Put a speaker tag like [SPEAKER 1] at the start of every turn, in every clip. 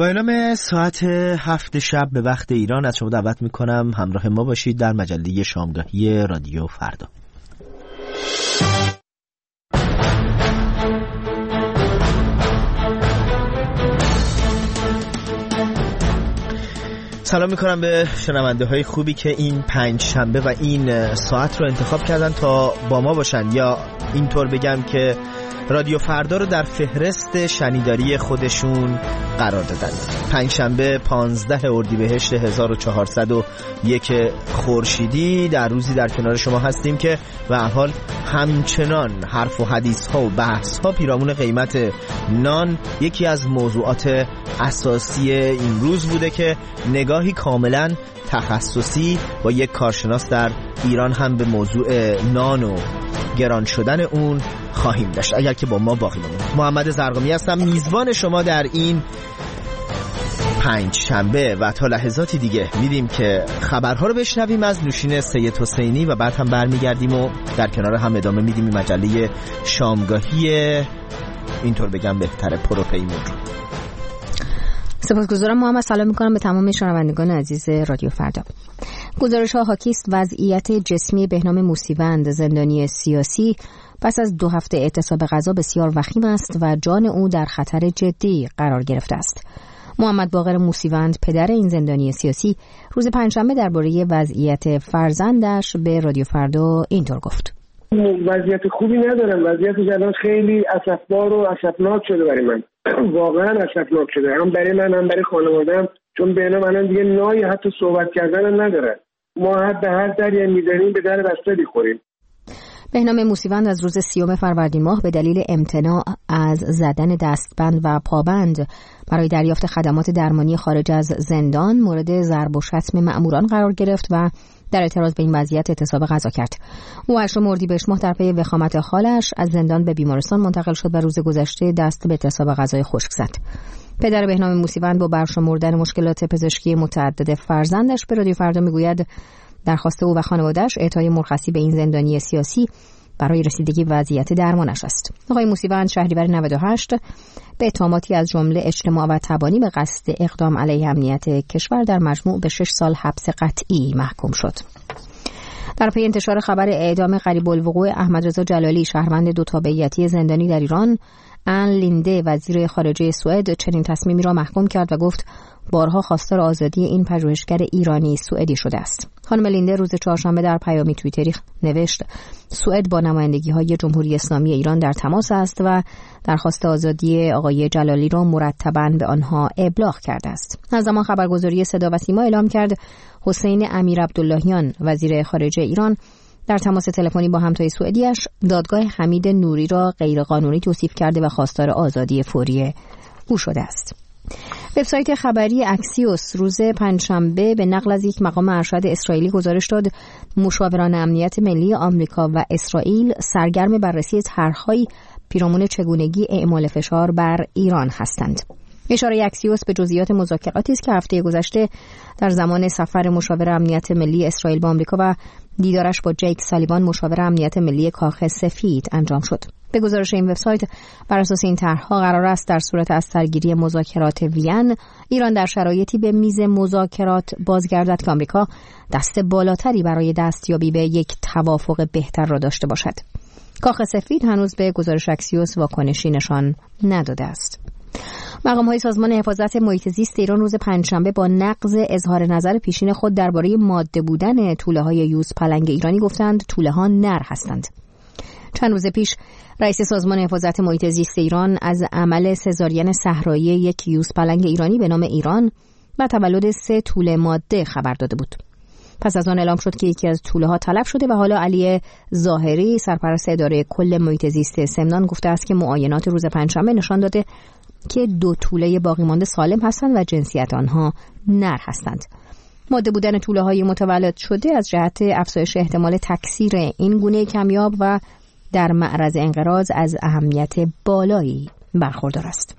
[SPEAKER 1] با اعلام ساعت 7 شب به وقت ایران از شما دعوت میکنم همراه ما باشید در مجله شامگاهی رادیو فردا. سلام میکنم به شنونده های خوبی که این 5 شنبه و این ساعت رو انتخاب کردن تا با ما باشن، یا اینطور بگم که رادیو فردا رو در فهرست شنیداری خودشون قرار دادن. 5 شنبه 15 اردیبهشت 1401 خورشیدی در روزی در کنار شما هستیم که به هر حال همچنان حرف و حدیث ها و بحث ها پیرامون قیمت نان یکی از موضوعات اساسی این روز بوده که نگاهی کاملا تخصصی با یک کارشناس در ایران هم به موضوع نان و گران شدن اون خواهیم داشت، اگر که با ما باقی بمونید. محمد زرقامی هستم، میزبان شما در این 5 شنبه و تا لحظاتی دیگه میدیم که خبرها رو بشنویم از نوشین سید حسینی و بعد هم برمیگردیم و در کنار هم ادامه میدیم این مجله شامگاهی اینطور بگم بهتره پروپیمون رو.
[SPEAKER 2] سپاسگزارم محمد. سلام میکنم به تمام شنوندگان عزیز رادیو فردا. گزارش‌ها حاکی است وضعیت جسمی بهنام موسیوند، زندانی سیاسی، پس از 2 هفته اعتصاب غذا بسیار وخیم است و جان او در خطر جدی قرار گرفته است. محمد باقر موسیوند، پدر این زندانی سیاسی، روز پنجشنبه درباره وضعیت فرزندش به رادیو فردا اینطور گفت:
[SPEAKER 3] وضعیت خوبی ندارم، وضعیتش الان خیلی اسفبار و اسفناک شده برای من. واقعا اسفناک شده، هم برای من هم برای خانواده‌ام، چون بهنام الان دیگه نای حتی صحبت کردن هم نداره. ما به هر دری می‌زنیم به در بسته می‌خوریم.
[SPEAKER 2] بهنام موسیوند از روز 30 فروردین ماه به دلیل امتناع از زدن دستبند و پابند برای دریافت خدمات درمانی خارج از زندان مورد ضرب و شتم مأموران قرار گرفت و در اعتراض به این وضعیت اعتصاب غذا کرد. او 8 اردیبهشت ماه در پی وخامت خالش از زندان به بیمارستان منتقل شد و روز گذشته دست به اعتصاب غذای خشک زد. پدر بهنام موسیوند با برشمردن مشکلات پزشکی متعدد فرزندش به رادیو فردا میگوید درخواست او و خانواده‌اش اعطای مرخصی به این زندانی سیاسی برای رسیدگی وضعیت درمانش است. آقای موسیوند شهریور 98 به اتهاماتی از جمله اجتماع و تبانی به قصد اقدام علیه امنیت کشور در مجموع به 6 سال حبس قطعی محکوم شد. در پی انتشار خبر اعدام قریب الوقوع احمد رضا جلالی، شهروند 2 تابعیتی زندانی در ایران، آن لینده وزیر خارجه سوئد چنین تصمیمی را محکوم کرد و گفت بارها خواستار آزادی این پژوهشگر ایرانی سوئدی شده است. خانم لینده روز چهارشنبه در پیامی توییتری نوشت سوئد با نمایندگی‌های جمهوری اسلامی ایران در تماس است و درخواست آزادی آقای جلالی را مرتباً به آنها ابلاغ کرده است. از زمان خبرگزاری صدا و سیما اعلام کرد حسین امیر عبداللهیان وزیر خارجه ایران در تماس تلفنی با همتای سوئدیش دادگاه حمید نوری را غیرقانونی توصیف کرده و خواستار آزادی فوری او شده است. وبسایت خبری اکسیوس روز پنجشنبه به نقل از یک مقام ارشد اسرائیلی گزارش داد مشاوران امنیت ملی آمریکا و اسرائیل سرگرم بررسی طرح‌های پیرامون چگونگی اعمال فشار بر ایران هستند. اشاره اکسیوس به جزئیات مذاکراتی است که هفته گذشته در زمان سفر مشاور امنیت ملی اسرائیل با آمریکا و دیدارش با جیک سالیوان مشاور امنیت ملی کاخ سفید انجام شد. به گزارش این وبسایت بر اساس این طرح‌ها قرار است در صورت از سرگیری مذاکرات وین ایران در شرایطی به میز مذاکرات بازگردد که آمریکا دست بالاتری برای دستیابی به یک توافق بهتر را داشته باشد. کاخ سفید هنوز به گزارش اکسیوس واکنشی نشان نداده است. مقام‌های سازمان حفاظت محیط زیست ایران روز پنجشنبه با نقض اظهار نظر پیشین خود درباره ماده بودن توله‌های یوز پلنگ ایرانی گفتند توله‌ها نر هستند. چند روز پیش رئیس سازمان حفاظت محیط زیست ایران از عمل سزارین صحرایی یک یوز پلنگ ایرانی به نام ایران و تولد 3 توله ماده خبر داده بود. پس از آن اعلام شد که یکی از توله‌ها تلف شده و حالا علی ظاهری سرپرست اداره کل محیط زیست سمنان گفته است که معاینات روز پنجشنبه نشان داده که 2 توله باقی مانده سالم هستند و جنسیت آنها نر هستند. ماده بودن توله‌های متولد شده از جهت افزایش احتمال تکثیر این گونه کمیاب و در معرض انقراض از اهمیت بالایی برخوردار است.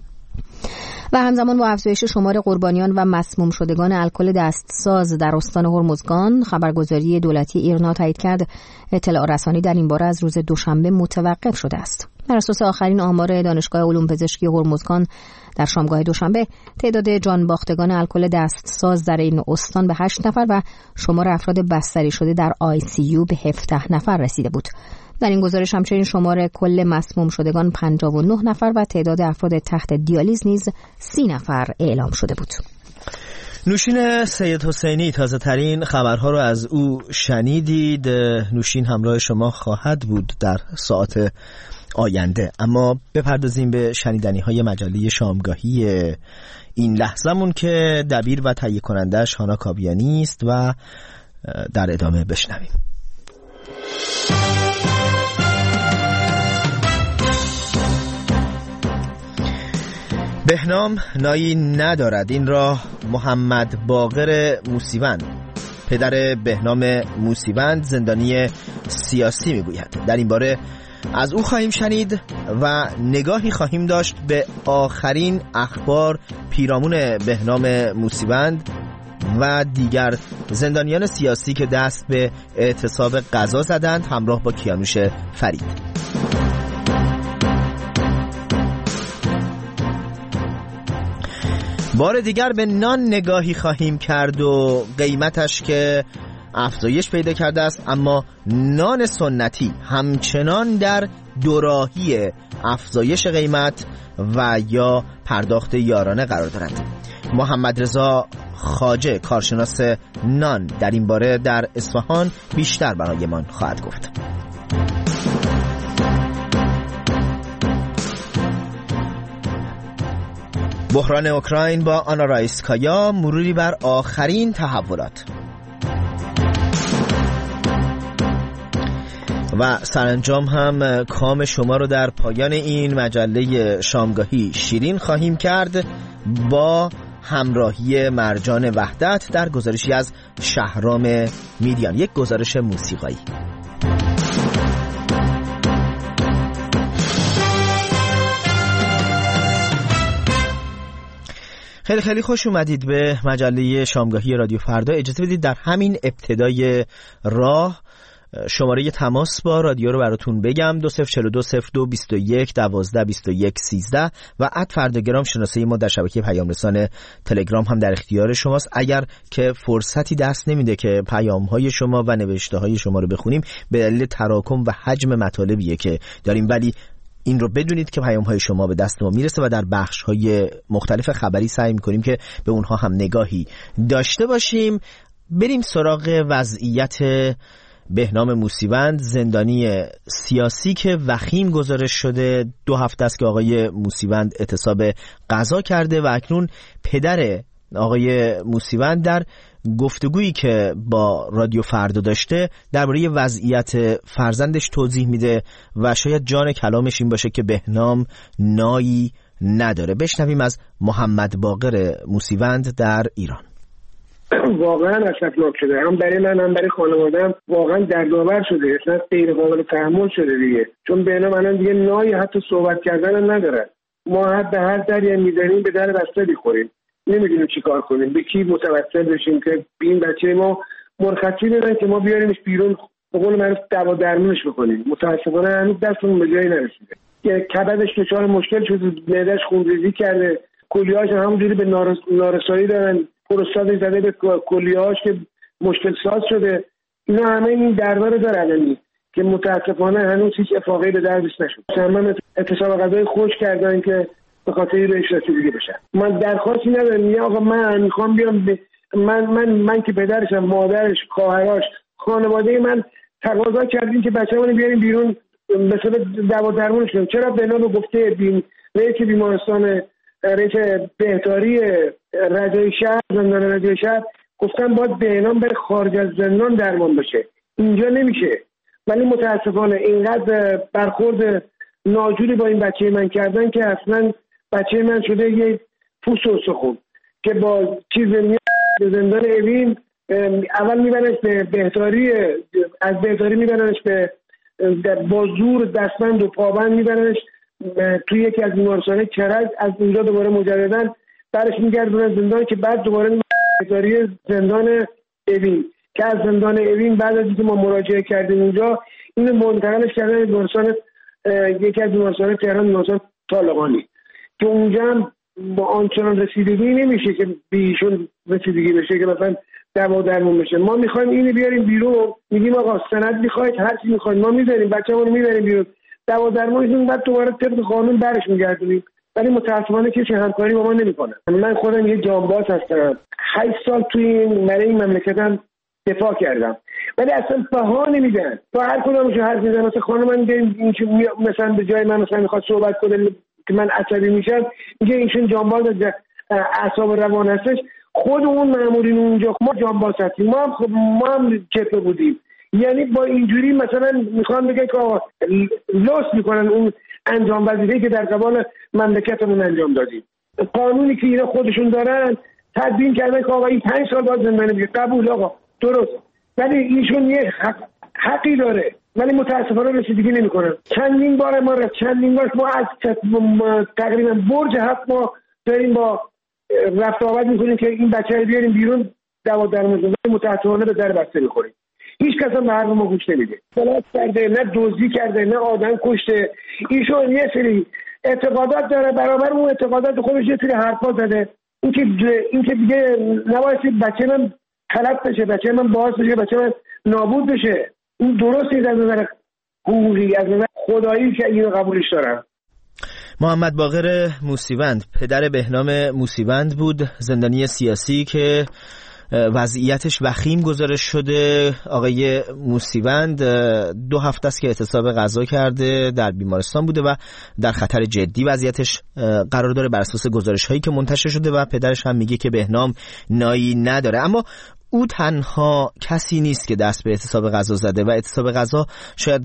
[SPEAKER 2] و همزمان با افزایش شمار قربانیان و مسموم شدگان الکل دستساز در استان هرمزگان، خبرگزاری دولتی ایرنا تایید کرد اطلاع رسانی در این باره از روز دوشنبه متوقف شده است. بر اساس آخرین آمار دانشگاه علوم پزشکی هرمزگان در شامگاه دوشنبه، تعداد جانباختگان الکل دستساز در این استان به 8 نفر و شمار افراد بستری شده در ICU به 17 نفر رسیده بود. در این گزارش همچنین شمار کل مسموم شدگان 59 نفر و تعداد افراد تحت دیالیز نیز 30 نفر اعلام شده بود.
[SPEAKER 1] نوشین سید حسینی، تازه ترین خبرها رو از او شنیدید. نوشین همراه شما خواهد بود در ساعت آینده، اما بپردازیم به شنیدنی های مجله شامگاهی این لحظمون که دبیر و تهیه کنندش هانا کابیانی است و در ادامه بشنویم. بهنام نایی ندارد، این را محمد باقر موسیوند، پدر بهنام موسیوند زندانی سیاسی میگوید. در این باره از او خواهیم شنید و نگاهی خواهیم داشت به آخرین اخبار پیرامون بهنام موسیوند و دیگر زندانیان سیاسی که دست به اعتصاب غذا زدند، همراه با کیانوش فرید. بار دیگر به نان نگاهی خواهیم کرد و قیمتش که افزایش پیدا کرده است، اما نان سنتی همچنان در دوراهی افزایش قیمت و یا پرداخت یارانه قرار دارد. محمد رضا خواجه، کارشناس نان، در این باره در اصفهان بیشتر برایمان خواهد گفت. بحران اوکراین با آنا رایسکایا، مروری بر آخرین تحولات و سرانجام هم کام شما رو در پایان این مجله شامگاهی شیرین خواهیم کرد با همراهی مرجان وحدت در گزارشی از شهرام میدیان، یک گزارش موسیقایی. خیلی خیلی خوش اومدید به مجله شامگاهی رادیو فردا. اجازه بدید در همین ابتدای راه شماره تماس با رادیو رو براتون بگم: 20420221122113 و @فرداگرام شناسه ما در شبکه پیام رسان تلگرام هم در اختیار شماست. اگر که فرصتی دست نمیده که پیام‌های شما و نوشته‌های شما رو بخونیم به دلیل تراکم و حجم مطالبیه که داریم، ولی این رو بدونید که پیام‌های شما به دست ما میرسه و در بخش‌های مختلف خبری سعی می‌کنیم که به اونها هم نگاهی داشته باشیم. بریم سراغ وضعیت بهنام موسیوند، زندانی سیاسی که وخیم گزارش شده. 2 هفته است که آقای موسیوند اعتصاب غذا کرده و اکنون پدر آقای موسیوند در گفتگویی که با رادیو فردا داشته درباره وضعیت فرزندش توضیح میده و شاید جان کلامش این باشه که بهنام نایی نداره. بشنویم از محمد باقر موسیوند در ایران.
[SPEAKER 3] واقعا اسفناک شده، هم برای من هم برای خانواده‌ام واقعا دردآور شده، اصلا غیر قابل تحمل شده دیگه. چون بهنام الان دیگه نایی حتی صحبت کردن هم نداره. ما به هر دری می‌زنیم به در بسته می‌خوریم، نمی‌دونیم چیکار کنیم، به کی متوسل بشیم که این بچه ما مرخصی بدن که ما بیاریمش بیرون، به قول معروف دوا درمونش بکنیم. متأسفانه هنوز دستمون به جایی نرسیده. کبدش دچار مشکل شده، معده‌اش خونریزی کرده، کلیه‌هاش همونجوری به نارسایی دارن، پروستات زده به کلیه‌هاش که مشکل ساز شده. اینا همه این دردا رو دارن که متاسفانه هنوز هیچ افاقی به دردش نشد. همه اعتصاب غذای خوش کردن که به خاطر بهش رسیدگی بشن. من درخواستی ندارم، میگم آقا من میخوام بیام من که پدرشم، مادرش، خواهرش، خانواده من تقاضا کردیم که بچه‌مون بیاریم بیرون مثلا دوا درمونش کنیم. چرا بهنام گفته رئیس بیمارستان، رئیس بهداری رضای شهر، زندان رضای شهر گفتن باید بهنام بره خارج از زندان درمان بشه، اینجا نمیشه. ولی متاسفانه اینقدر برخورد ناجوری با این بچه من کردن که اصلا بچه من شده یه پوست و استخون که با چیز به زندان اوین اول میبرنش به بهداری، از بهداری میبرنش به با زور دستبند و پابند میبرنش توی یکی از بیمارستان‌های کرج، از اونجا دوباره مجدداً برش میگردونن زندان که بعد دوباره بهداری زندان اوین که از زندان اوین بعد از اینکه ما مراجعه کردیم اونجا اینو منتقلش کردن بیمارستان یکی از بیمارستان تهران، بیمارستان طالقانی، که اونجا هم با آنچنان رسیدگی نمیشه که بیشون رسیدگی بشه که مثلا دوا درمون بشه. ما میخوایم اینو بیاریم بیرون، میگیم آقا سند میخواید، هر چی میخواید ما میذاریم، بچه‌مون رو میذاریم بیرون، دوا درمونشون بعد دوباره طبق قانون برش میگردونیم. ولی متأسفانه کسی همکاری با ما نمیکنه. من خودم یه جانباز هستم، 8 سال توی برای این مملکتم دفاع کردم، ولی اصلا بها نمیدن. تو هر کدومش حرف میزنن، مثلا خانم من این که مثلا به جای من مثلا میخواد صحبت کنه که من عصبی میشم، میگه ایشون جانباز اعصاب روان هستش. خود اون مامورین اونجا ما جانباز هستیم، ما هم چپه بودیم. یعنی با اینجوری مثلا میخوام بگم که لوس میکنن اون انجام وظیفه‌ای که در قبال مملکتمون انجام دادیم. قانونی که اینا خودشون دارن تدوین کردن که آقا این 5 سال باید زندانی بگه. قبول آقا، درست، ولی ایشون یه حقی داره، ولی متاسفانه رسیدگی نمیکنن. چندین بار ما از تقریبا برج 7 ما داریم با رفت آمد میکنیم که این بچه رو بیاریم بیرون دوا درمون، متاسفانه به در بسته میخوریم. هیچ کس هم به حرف ما گوش نمیده. فلات کرده، نه دزدی کرده، نه آدم کشته. ایشون یه سری اعتقادات داره، برابر اون اعتقادات خودش یه سری حرفا زده. این که دیگه نباید بچه من خلط بشه، بچه من باعث بشه بچه من نابود بشه. این درست نیست از نظر حقوقی، از نظر خدایی که اینو قبولش دارم.
[SPEAKER 1] محمد باقر موسیوند پدر بهنام موسیوند بود، زندانی سیاسی که وضعیتش وخیم گزارش شده. آقای موسیوند 2 هفته است که اعتصاب غذا کرده، در بیمارستان بوده و در خطر جدی وضعیتش قرار داره بر اساس گزارش هایی که منتشر شده و پدرش هم میگه که بهنام نایی نداره. اما او تنها کسی نیست که دست به اعتصاب غذا زده و اعتصاب غذا شاید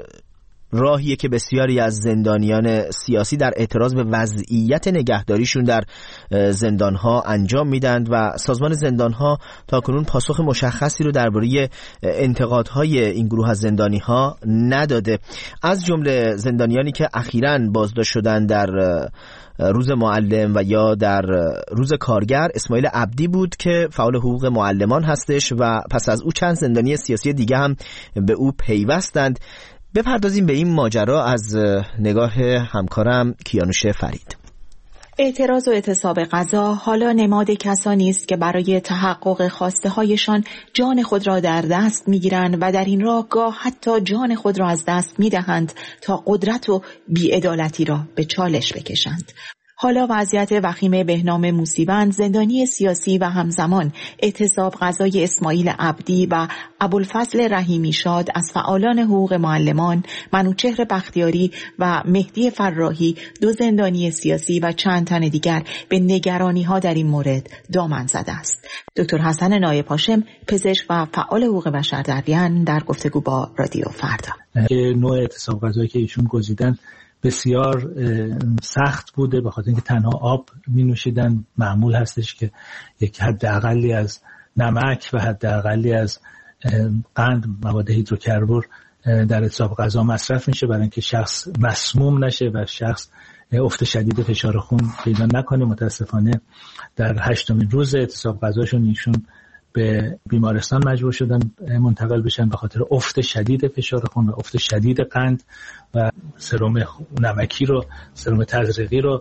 [SPEAKER 1] راهیه که بسیاری از زندانیان سیاسی در اعتراض به وضعیت نگهداریشون در زندانها انجام میدن و سازمان زندانها تاکنون پاسخ مشخصی رو درباره انتقادهای این گروه از زندانیها نداده. از جمله زندانیانی که اخیراً بازداشت شدن در روز معلم و یا در روز کارگر، اسماعیل عبدی بود که فعال حقوق معلمان هستش و پس از او چند زندانی سیاسی دیگه هم به او پیوستند. بپردازیم به این ماجرا از نگاه همکارم کیانوش فرید.
[SPEAKER 4] اعتراض و اعتصاب غذا حالا نماد کسانی است که برای تحقق خواسته هایشان جان خود را در دست میگیرند و در این راه گاه حتی جان خود را از دست میدهند تا قدرت و بی‌عدالتی را به چالش بکشند. حالا وضعیت وخیم بهنام موسیوند، زندانی سیاسی و همزمان اعتصاب غذای اسماعیل عبدی و ابوالفضل رحیمی شاد از فعالان حقوق معلمان، منوچهر بختیاری و مهدی فراحی، 2 زندانی سیاسی و چند تن دیگر به نگرانی‌ها در این مورد دامن زده است. دکتر حسن نایب هاشم، پزشک و فعال حقوق بشر در وین، در گفتگو با رادیو فردا.
[SPEAKER 5] نوع اعتصاب غذایی که ایشون گزیدن بسیار سخت بوده، به خاطر اینکه تنها آب می نوشیدن. معمول هستش که یک حداقلی از نمک و حداقلی از قند، مواد هیدروکربن در اعتصاب غذا مصرف میشه برای اینکه شخص مسموم نشه و شخص افت شدید فشار خون پیدا نکنه. متاسفانه در 8مین روز اعتصاب غذاشون ایشون به بیمارستان مجبور شدن منتقل بشن به خاطر افت شدید فشار خون و افت شدید قند و سرم نمکی رو، سرم تزریقی رو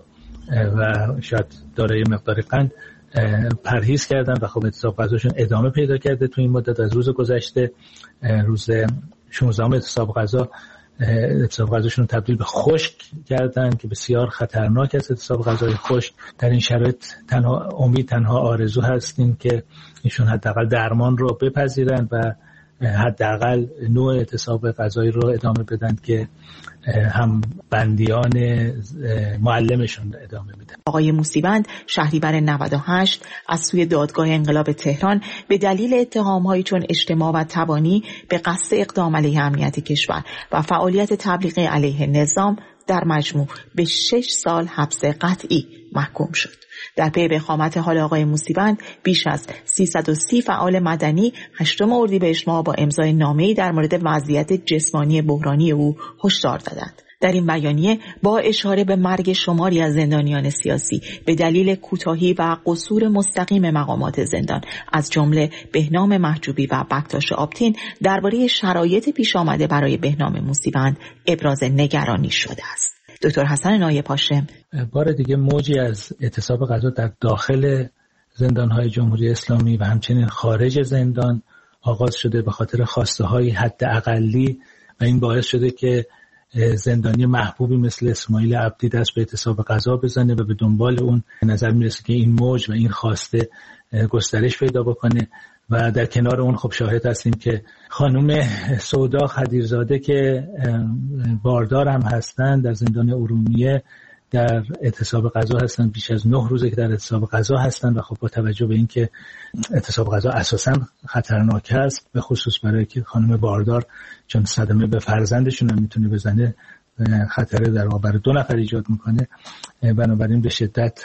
[SPEAKER 5] و شاید دارای مقدار قند پرهیز کردن و خب اعتصاب غذاشون ادامه پیدا کرده تو این مدت. از روز گذشته، روز 16 اعتصاب غذاشون رو تبدیل به خشک کردن که بسیار خطرناک است. اعتصاب غذای خشک در این شرایط تنها آرزو هستیم که ایشون حداقل درمان رو بپذیرن و حداقل نوع اعتصاب غذایی رو ادامه بدن که هم بندیان معلمشون ادامه میدن.
[SPEAKER 4] آقای موسیوند شهریور 98 از سوی دادگاه انقلاب تهران به دلیل اتهام‌هایی چون اجتماع و تبانی به قصد اقدام علیه امنیت کشور و فعالیت تبلیغ علیه نظام در مجموع به 6 سال حبس قطعی محکوم شد. در پی وخامت حال آقای موسیوند بیش از 330 فعال مدنی 8 اردیبهشت ماه با امضای نامه‌ای در مورد وضعیت جسمانی بحرانی او هشدار دادند. در این بیانیه با اشاره به مرگ شماری از زندانیان سیاسی به دلیل کوتاهی و قصور مستقیم مقامات زندان از جمله بهنام محجوبی و بکتاش آبتین درباره شرایط پیش آمده برای بهنام موسیوند ابراز نگرانی شده است. دکتر حسن نایب هاشم:
[SPEAKER 5] بار دیگه موجی از اعتصاب قضا در داخل زندان‌های جمهوری اسلامی و همچنین خارج زندان آغاز شده به خاطر خواسته‌های حداقلی و این باعث شده که زندانی محبوبی مثل اسماعیل عبدی دست به اعتصاب قضا بزنه و به دنبال اون نظر میرسه که این موج و این خواسته گسترش پیدا بکنه. و در کنار اون خب شاهد هستیم که خانم سودا خدیرزاده که باردار هم هستن در زندان ارومیه در اعتصاب قضا هستن، بیش از 9 روزه که در اعتصاب قضا هستن و خب با توجه به اینکه اعتصاب قضا اساساً خطرناک است، به خصوص برای که خانم باردار چون صدمه به فرزندشون هم میتونه بزنه، خطر در واقع برای 2 نفر ایجاد میکنه، بنابراین به شدت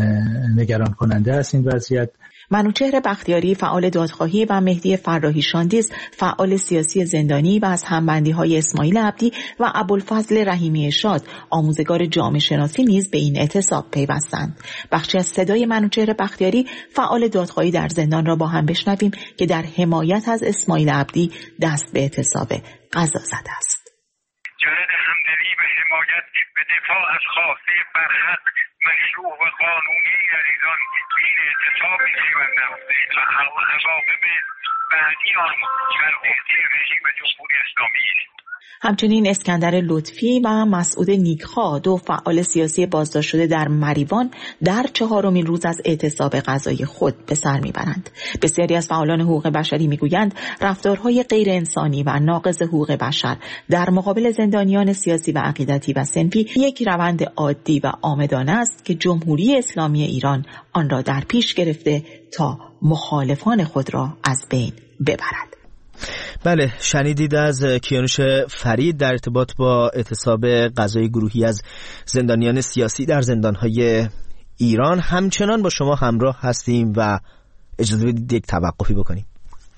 [SPEAKER 5] نگران کننده است این وضعیت.
[SPEAKER 4] منوچهر بختیاری فعال دادخواهی و مهدی فراحی شاندیز فعال سیاسی زندانی و از همبندی‌های اسماعیل عبدی و ابوالفضل رحیمی شاد آموزگار جامعه شناسی نیز به این اعتصاب پیوستند. بخشی از صدای منوچهر بختیاری فعال دادخواهی در زندان را با هم بشنویم که در حمایت از اسماعیل عبدی دست به اعتصاب قضا زده است.
[SPEAKER 6] جهت همدلی و حمایت به دفاع از خواسته برحق مشروع و قانونی عزیزان این اعتصاب می‌شوندم و عواقب بعدی آن شرایطی رژیم جمهوری اسلامی است.
[SPEAKER 4] همچنین اسکندر لطفی و مسعود نیکخواه، 2 فعال سیاسی بازداشت شده در مریوان، در 4مین روز از اعتصاب قضایی خود به سر میبرند. بسیاری از فعالان حقوق بشری میگویند رفتارهای غیر انسانی و ناقض حقوق بشر در مقابل زندانیان سیاسی و عقیدتی و صنفی یک روند عادی و عامدانه است که جمهوری اسلامی ایران آن را در پیش گرفته تا مخالفان خود را از بین ببرد.
[SPEAKER 1] بله، شنیدید از کیانوش فرید در ارتباط با اعتصاب قضایی گروهی از زندانیان سیاسی در زندانهای ایران. همچنان با شما همراه هستیم و اجازه بدید یک توقفی بکنیم.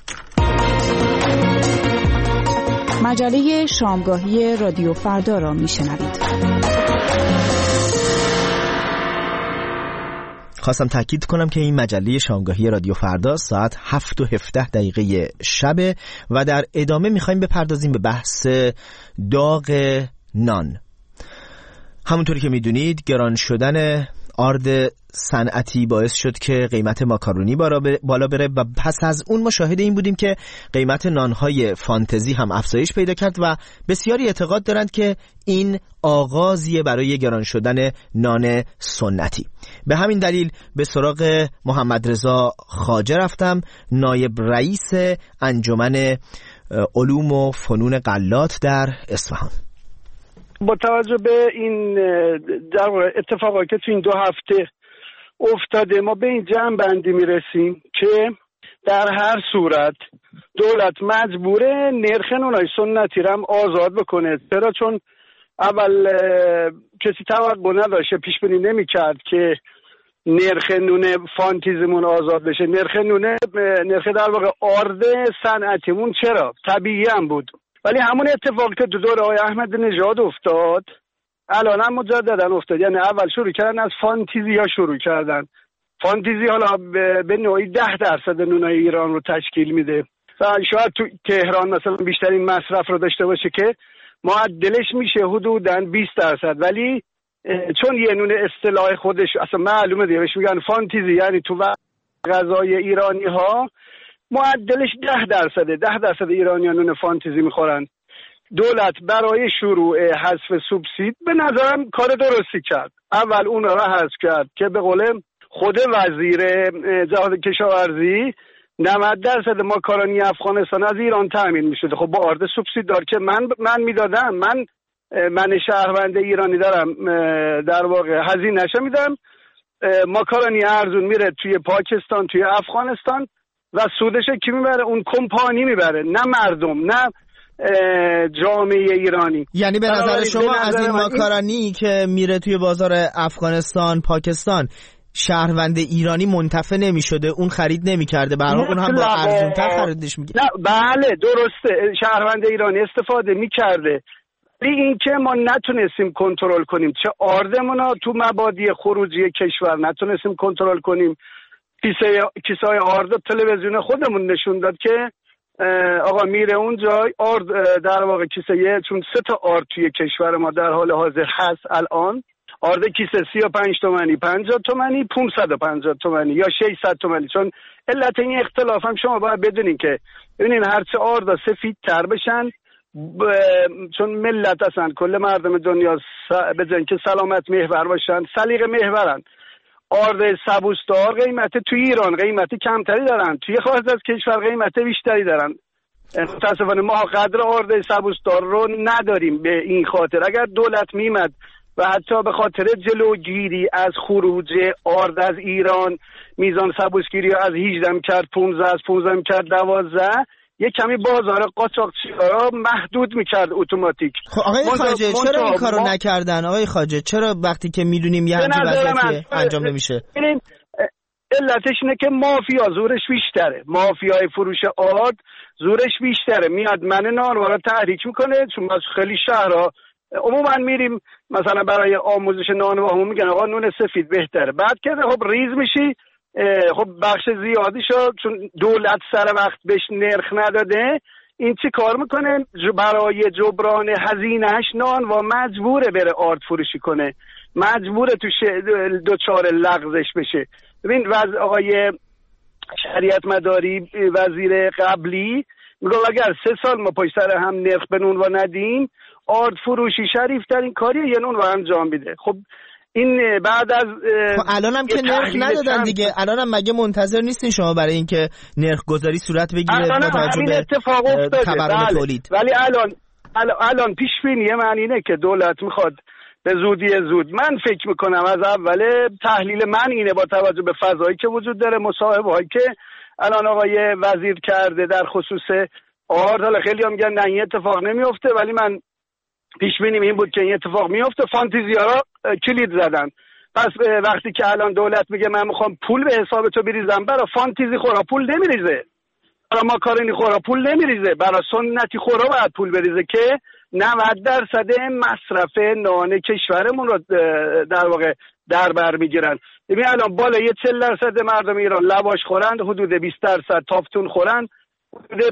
[SPEAKER 7] مجله شامگاهی رادیو فردا را میشنوید.
[SPEAKER 1] خواستم تاکید کنم که این مجله شامگاهی رادیو فردا ساعت 7:17 شب و در ادامه میخوایم بپردازیم به بحث داغ نان. همونطوری که میدونید گران شدن آرد صنعتی باعث شد که قیمت ماکارونی بالا بره و پس از اون ما شاهد این بودیم که قیمت نانهای فانتزی هم افزایش پیدا کرد و بسیاری اعتقاد دارند که این آغازیه برای گران شدن نان سنتی. به همین دلیل به سراغ محمد رضا خواجه رفتم، نایب رئیس انجمن علوم و فنون غلات در اصفهان.
[SPEAKER 3] با توجه به این در اتفاقاتی که تو این 2 هفته افتاده ما به این جمع‌بندی میرسیم که در هر صورت دولت مجبوره نرخ نانای سنتی رو هم آزاد بکنه. چرا؟ چون اول کسی توقع نداشته، پیش بینی نمی‌کرد که نرخ نون فانتزیمون آزاد بشه. نرخ در واقع آرد صنعتیمون چرا طبیعی هم بود، ولی همون اتفاقی که تو دوره آقای احمدی نژاد افتاد الان هم مجددا افتاد. یعنی اول شروع کردن از فانتزی ها شروع کردن. فانتزی حالا به نوعی 10% نونای ایران رو تشکیل میده و شاید تو تهران مثلا بیشترین مصرف رو داشته باشه که معدلش میشه حدوداً 20%، ولی چون یه نون اصطلاح خودش اصلا معلومه دیگه بهش میگن فانتزی، یعنی تو غذای ایرانی ها معدلش 10% ایرانیان نون فانتزی میخورن. دولت برای شروع حذف سوبسید به نظرم کار درستی کرد. اول اون را حذف کرد که به قول خود وزیر جهاد کشاورزی 90% ماکارونی افغانستان از ایران تامین میشده. خب با آرد سوبسید دار که من میدادم، من شهروند ایرانی دارم، در واقع هزینه‌شو میدم، ماکارونی ارزون میره توی پاکستان، توی افغانستان و سودش کی میبره؟ اون کمپانی میبره، نه مردم، نه جامعه ایرانی.
[SPEAKER 1] یعنی به نظر شما از این ماکارونی که میره توی بازار افغانستان، پاکستان، شهروند ایرانی منتفع نمیشده، اون خرید نمیکرده، برای اون هم با ارزونتر خریدش میگه؟
[SPEAKER 3] نه بله درسته، شهروند ایرانی استفاده میکرده،
[SPEAKER 8] این که ما نتونستیم کنترل کنیم، چه آردمون ها تو مبادی خروجی کشور نتونستیم کنترل کنیم. کیسه های آرد تلویزیون خودمون نشون داد که آقا میره اونجا آرد در واقع کیسه، چون 3 تا آرد توی کشور ما در حال حاضر هست الان، آرد کیسه 35 تومانی، 50 تومانی، 550 تومانی یا 600 تومانی. چون علت این اختلاف هم شما باید بدونین که ببینین هرچه آردا سفید تر بشن، چون ملت اصلا کل مردم دنیا بزن که سلامت محور باشن، سلیقه محورن. آرد سبوسدار قیمت توی ایران قیمت کمتری دارن، توی خارج از کشور قیمت بیشتری دارن. متاسفانه ما قدر آرد سبوسدار رو نداریم. به این خاطر اگر دولت میمد و حتی به خاطر جلوگیری از خروج آرد از ایران میزان سبوسگیری از 18 میکرد 15، از 15 میکرد 12، یک کمی بازار قاچاقچی‌ها محدود میکرد اتوماتیک.
[SPEAKER 1] خب آقای خواجه چرا این کارو نکردن؟ آقای خواجه چرا وقتی که میدونیم یه همچین وضعیتی انجام نمیشه؟
[SPEAKER 8] علتش اینه که مافیا زورش بیشتره، مافیای فروش آرد زورش بیشتره، میاد من نانوا رو تحریک میکنه. چون از خیلی شهرها عموما میریم مثلا برای آموزش نانوا همون میگن آقا نون سفید بهتره، بعد که خب ریز میشی، خب بخش زیادی شد چون دولت سر وقت بهش نرخ نداده، این چی کار میکنه؟ برای جبران هزینهش نانوا مجبوره بره آرد فروشی کنه، مجبوره تو دوچار لغزش بشه. ببین آقای شریعت مداری وزیر قبلی میگه اگر 3 سال ما پشت سر هم نرخ به نونوا ندیم، آرد فروشی شریف ترین کاریه یه نونوا انجام میده. خب این بعد از
[SPEAKER 1] الان هم که نرخ ندادن دیگه، الان هم مگه منتظر نیستین شما برای اینکه نرخ گذاری صورت بگیره با توجه به تورم تولید؟
[SPEAKER 8] ولی الان پیش بینی من اینه که دولت میخواد به زودی زود، من فکر میکنم از اول تحلیل من اینه با توجه به فضایی که وجود داره، مصاحبه هایی که الان آقای وزیر کرده در خصوص آرد، حالا خیلی هم میگن نه این اتفاق نمیفته، ولی من پیش بینیم این بود که این اتفاق میفته. فانتزیارا کلید زدن. پس وقتی که الان دولت میگه من میخوام پول به حساب تو بریزم، برای فانتزی خورا پول نمیریزه، برای ماکارونی خورا پول نمیریزه، برای سنتی خورا باید پول بریزه که 90% مصرف نان کشورمون رو در واقع در بر میگیرن. ببین الان بالای 40% مردم ایران لواش خورند، حدود 20% تافتون خورند، حدود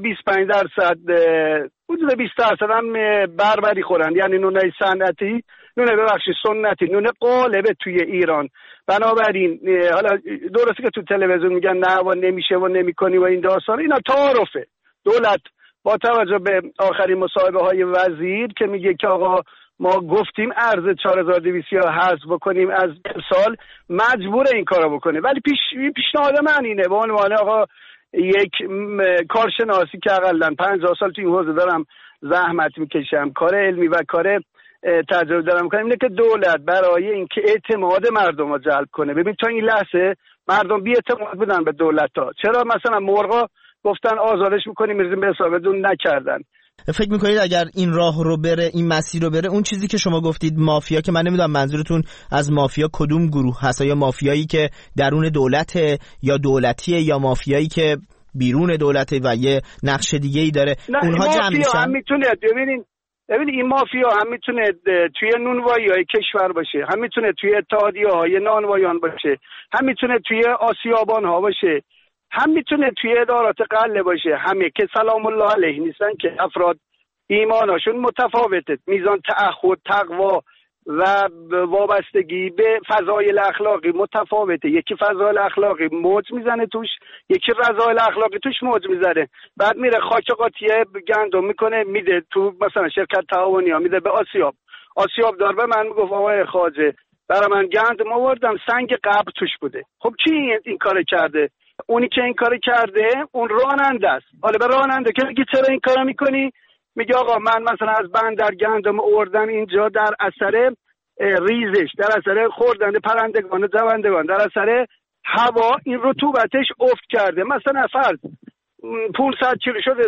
[SPEAKER 8] 20% هم بربری خورند، یعنی نون صنعتی، سنتی، نون قالبه توی ایران. بنابراین حالا درسته که تو تلویزیون میگن نه و نمیشه و نمیکنی و این داستان، اینا تعارفه. دولت با توجه به آخرین مصاحبه های وزیر که میگه که آقا ما گفتیم ارز 4200 حذف بکنیم از سال، مجبور این کارو بکنه. ولی پیشنهاد من اینه به عنوان آقا یک کارشناسی که حداقل 50 سال تو این حوزه دارم زحمت میکشم، کار علمی و کار تجربه دارم میکنم، اینه که دولت برای اینکه اعتماد مردم رو جلب کنه، ببین تا این لحظه مردم بی اعتماد بودن به دولت ها. چرا مثلا مرغا گفتن آزادش میکنیم میرزیم به حسابتون، نکردن.
[SPEAKER 1] فکر میکنید اگر این راه رو بره، این مسیر رو بره، اون چیزی که شما گفتید مافیا، که من نمیدونم منظورتون از مافیا کدوم گروه هست، یا مافیایی که درون دولته یا دولتیه یا مافیایی که بیرون دولته و یه نقش دیگه‌ای داره، اونها جمع میشن؟
[SPEAKER 8] هم میتونه ببینین این مافیا هم میتونه توی نونوایی‌های کشور باشه، هم میتونه توی اتحادیه‌های نانوایان باشه، هم میتونه توی آسیابان‌ها باشه، هم میتونه توی ادارات قله باشه. همه که سلام الله علیه نیستن که افراد ایمانشون متفاوته، میزان تعهد، تقوا و وابستگی به فضایل اخلاقی متفاوته. یکی فضایل اخلاقی موج میزنه توش، یکی فضایل اخلاقی توش موج میزنه، بعد میره خاک قاطیه گندم میکنه میده تو مثلا شرکت تعاونی ها، میده به آسیاب دار. به من میگفت آقای خواجه برای من گندم آوردم سنگ قبر توش بوده. خب کی این کار کرده؟ اونی که این کار کرده اون راننده است. حالا به راننده که میگه چرا این کارو میکنی؟ میگه آقا من مثلا از بندر گندم آوردم اینجا در اثر ریزش، در اثر خوردن پرندگان و دوندگان، در اثر هوا این رطوبتش افت کرده. مثلا فرض 500 کیلو شده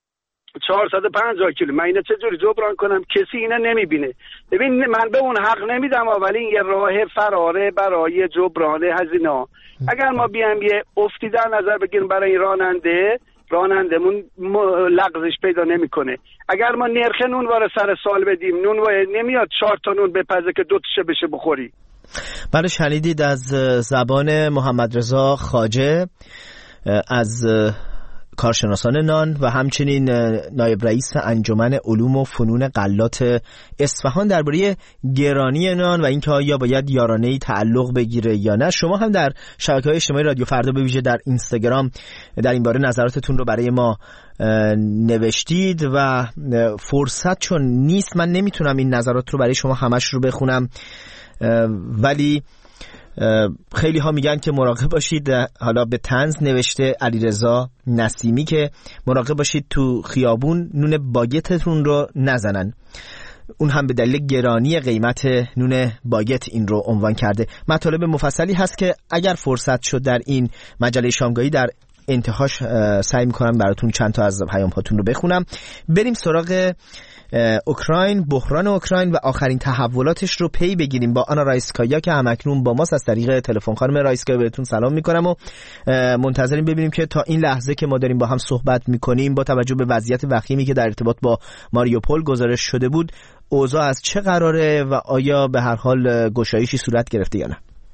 [SPEAKER 8] 450 کیلو، من اینو چجوری جبران کنم؟ کسی اینو نمیبینه. ببین من به اون حق نمیدم، ولی این یه راه فراره برای جبران هزینه. اگر ما بیام یه افتی در نظر بگیریم برای این راننده رانندمون لغزش پیدا نمیکنه. اگر ما نرخ نونوا رو سر سال بدیم، نونوا نمیاد 4 تا نون بپزه که 2 تاشه بشه بخوری.
[SPEAKER 1] بله، شنیدید از زبان محمد رضا خواجه از کارشناسان نان و همچنین نایب رئیس انجمن علوم و فنون غلات اصفهان درباره گرانی نان و اینکه آیا باید یارانه‌ای تعلق بگیره یا نه. شما هم در شبکه‌های اجتماعی رادیو فردا به ویژه در اینستاگرام در این باره نظراتتون رو برای ما نوشتید و فرصت چون نیست من نمیتونم این نظرات رو برای شما همش رو بخونم، ولی خیلی ها میگن که مراقب باشید. حالا به طنز نوشته علیرضا نسیمی که مراقب باشید تو خیابون نون باگتتون رو نزنن. اون هم به دلیل گرانی قیمت نون باگت این رو عنوان کرده. مطالب مفصلی هست که اگر فرصت شد در این مجله شامگاهی در انتهاش سعی میکنم براتون چند تا از پیام هاتون رو بخونم. بریم سراغ اوکراین، بحران اوکراین و آخرین تحولاتش رو پی بگیریم با آنا رایسکایا که همکنون با ماست از طریق تلفن. خانم رایسکایا بهتون سلام میکنم و منتظریم ببینیم که تا این لحظه که ما داریم با هم صحبت میکنیم با توجه به وضعیت وخیمی که در ارتباط با ماریوپول گزارش شده بود اوضاع از چه قراره و آیا به هر حال گشایشی صورت گرفته یا نه؟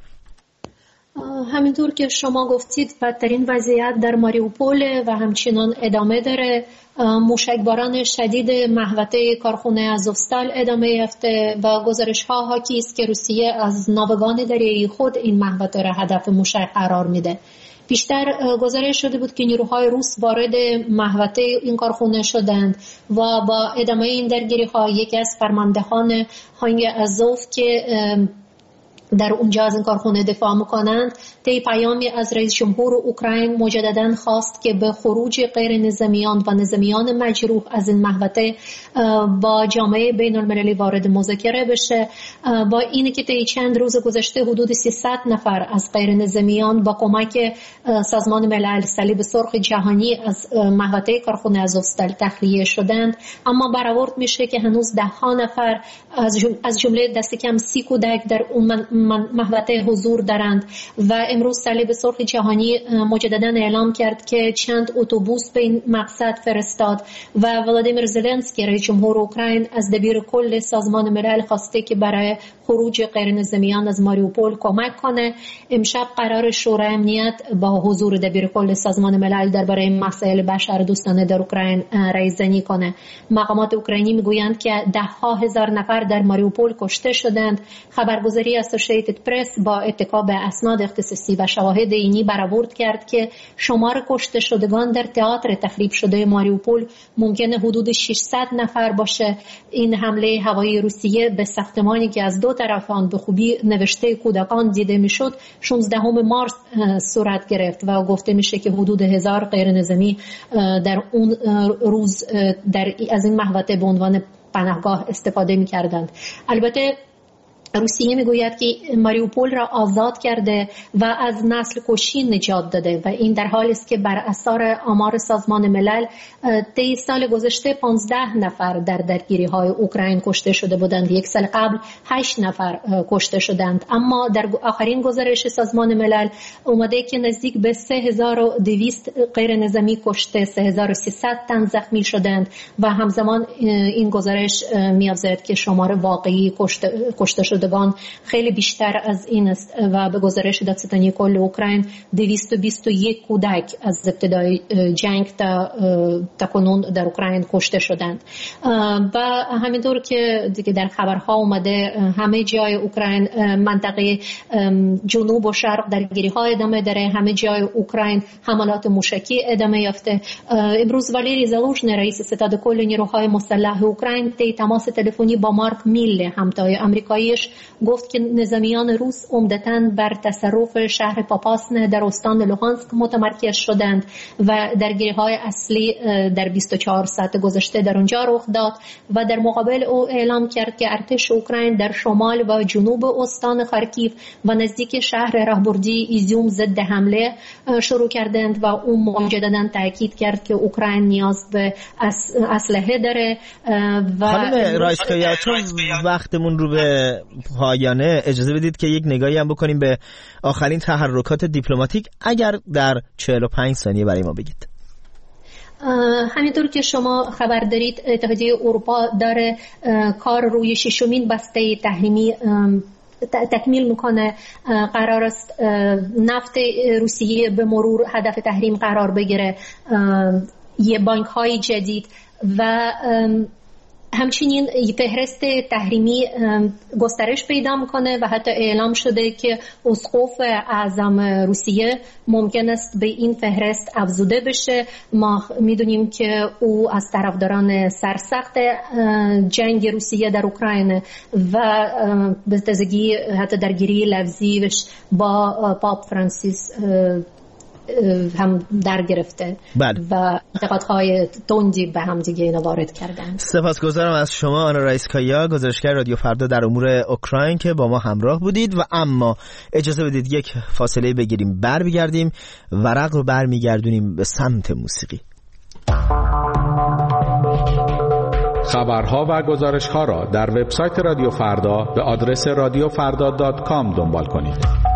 [SPEAKER 9] همینطور که شما گفتید بدترین وضعیت در ماریوپول و همچنان ادامه داره. موشکباران شدید محوطه کارخونه آزوفستال ادامه یافته و گزارش ها حاکی است که روسیه از ناوگان دریایی خود این محوطه را هدف موشک قرار میده. بیشتر گزارش شده بود که نیروهای روس وارد محوطه این کارخونه شدند و با ادامه این درگیری ها یکی از فرماندهان هنگ آزوف که در اونجا از این کارخونه دفاع میکنند طی پیامی از رئیس جمهور اوکراین مجددا خواست که به خروج غیر نظامیان و نظامیان مجروح از این محوطه با جامعه بین المللی وارد مذاکره بشه. با اینه که طی چند روز گذشته حدود 300 نفر از غیر نظامیان با کمک سازمان ملل صلیب سرخ جهانی از محوطه کارخونه آزوفستال تخلیه شدند، اما برآورد میشه که هنوز 10 نفر از جمله دست کم 30 کودک در اون محوطه حضور دارند و امروز صلیب سرخ جهانی مجددا اعلام کرد که چند اتوبوس به این مقصد فرستاد و ولادیمیر زلنسکی رئیس جمهور اوکراین از دبیر کل سازمان ملل خواسته که برای خروج غیر نظامیان از ماریوپول کمک کنه. امشب قرار شورای امنیت با حضور دبیر کل سازمان ملل درباره مسائل بشردوستانه در اوکراین رایزنی کنه. مقامات اوکراینی میگویند که 10,000 نفر در ماریوپول کشته شدند. خبرگزاری اسوسییتد پرس با اتکا به اسناد اختصاصی و شواهد عینی برآورد کرد که شمار کشته شدگان در تئاتر تخریب شده ماریوپول ممکنه حدود 600 نفر باشه. این حمله هوایی روسیه به ساختمانی که از دو طرف آن به خوبی نوشته کودکان دیده میشد 16 مارس صورت گرفت و گفته میشه که حدود 1000 غیر نظامی در اون روز از این محوطه به عنوان پناهگاه استفاده میکردند. البته روسیه میگوید که ماریوپول را آزاد کرده و از نسل کشی نجات داده و این در حالی است که بر اثر آمار سازمان ملل طی سال گذشته 15 نفر در درگیری های اوکراین کشته شده بودند. یک سال قبل 8 نفر کشته شدند، اما در آخرین گزارش سازمان ملل اومده که نزدیک به 3200 غیر نظامی کشته، 3300 تن زخمی شدند و همزمان این گزارش می‌افزاید که شمار واقعی کشته شده خیلی بیشتر از این است و به گزارش دادستانی کل اوکراین 221 کودک از ابتدای جنگ تا کنون در اوکراین کشته شدند. و همینطور که دیگه در خبرها اومده همه جای اوکراین، منطقه جنوب و شرق درگیری ها ادامه داره، همه جای اوکراین حملات موشکی ادامه یافته. امروز والیری زالوژنی رئیس ستاد کل نیروهای مسلح اوکراین طی تماس تلفنی با مارک میل همتای آمریکاییش گفت که نظامیان روس عمدتاً بر تصرف شهر پاپاسن در استان لوهانسک متمرکز شدند و درگیری‌های اصلی در 24 ساعت گذشته در اونجا رخ داد و در مقابل او اعلام کرد که ارتش اوکراین در شمال و جنوب استان خارکیف و نزدیک شهر راهبردی ایزیوم ضد حمله شروع کردند و او مجدداً تاکید کرد که اوکراین نیاز به اسلحه داره. و
[SPEAKER 1] خانم رایسکایا چون وقتمون رو به پایانه اجازه بدید که یک نگاهی هم بکنیم به آخرین تحرکات دیپلماتیک اگر در 45 ثانیه برای ما بگید.
[SPEAKER 9] همینطور که شما خبر دارید اتحادیه اروپا داره کار روی 6مین بسته تحریمی تکمیل میکنه. قرار است نفت روسیه به مرور هدف تحریم قرار بگیره، یه بانک های جدید و همچنین فهرست تحریمی گسترش پیدا میکنه و حتی اعلام شده که اسقف اعظم روسیه ممکن است به این فهرست افزوده بشه. ما میدونیم که او از طرفداران سرسخت جنگ روسیه در اوکراین و به تازگی حتی درگیری لفظیش با پاپ فرانسیس هم در گرفته و انتقادهای تندی به هم دیگه اینا وارد کردن.
[SPEAKER 1] سپاسگزارم از شما آنا رایسکایا، گزارشگر رادیو فردا در امور اوکراین که با ما همراه بودید. و اما اجازه بدید یک فاصله بگیریم، برمیگردیم، ورق رو برمیگردونیم به سمت موسیقی.
[SPEAKER 10] خبرها و گزارشها را در وبسایت رادیو فردا به آدرس radiofarda.com دنبال کنید.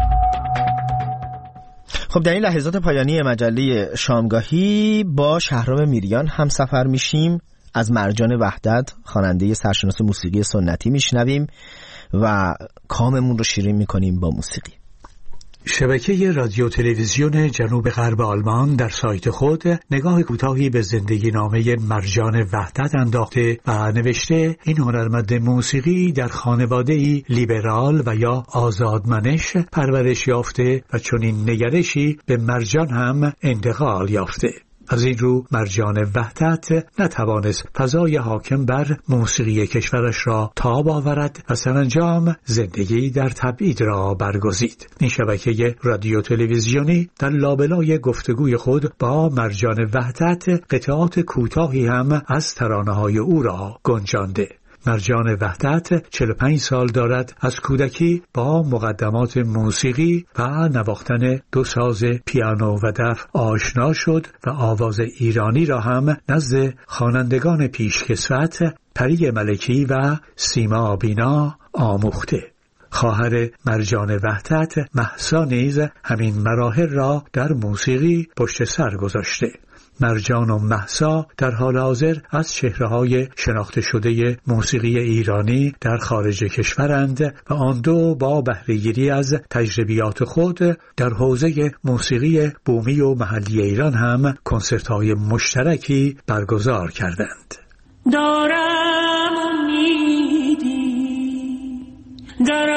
[SPEAKER 1] خب در این لحظات پایانی مجله شامگاهی با شهرام میریان هم سفر میشیم. از مرجان وحدت، خواننده سرشناس موسیقی سنتی، میشنویم و کاممون رو شیرین میکنیم با موسیقی.
[SPEAKER 5] شبکه رادیو تلویزیون جنوب غرب آلمان در سایت خود نگاه کوتاهی به زندگی نامه مرجان وحدت انداخته و نوشته این هنرمند موسیقی در خانواده‌ای لیبرال و یا آزادمنش پرورش یافته و چنین نگرشی به مرجان هم انتقال یافته. از این رو مرجان وحدت نتوانست فضای حاکم بر موسیقی کشورش را تاب آورد و سرانجام زندگی در تبعید را برگزید. این شبکه رادیو تلویزیونی در لابلای گفتگوی خود با مرجان وحدت قطعات کوتاهی هم از ترانه‌های او را گنجانده. مرجان وحدت 45 سال دارد. از کودکی با مقدمات موسیقی و نواختن دو ساز پیانو و دف آشنا شد و آواز ایرانی را هم نزد خوانندگان پیشکسوت پری ملکی و سیما بینا آموخته. خواهر مرجان وحدت مهسا نیز همین مراحل را در موسیقی پشت سر گذاشته. مرجان و مهسا در حال حاضر از چهره‌های شناخته شده موسیقی ایرانی در خارج کشورند و آن دو با بهره‌گیری از تجربیات خود در حوزه موسیقی بومی و محلی ایران هم کنسرت‌های مشترکی برگزار کردند.
[SPEAKER 11] دارم امیدی در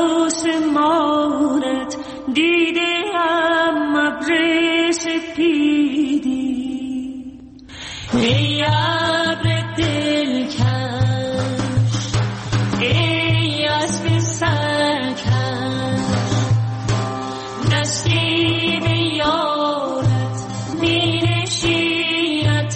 [SPEAKER 11] آسمانت دیدم ابر سپیدی ای ابر دلکش ای اسب سرکش نسیم یارت می نشیند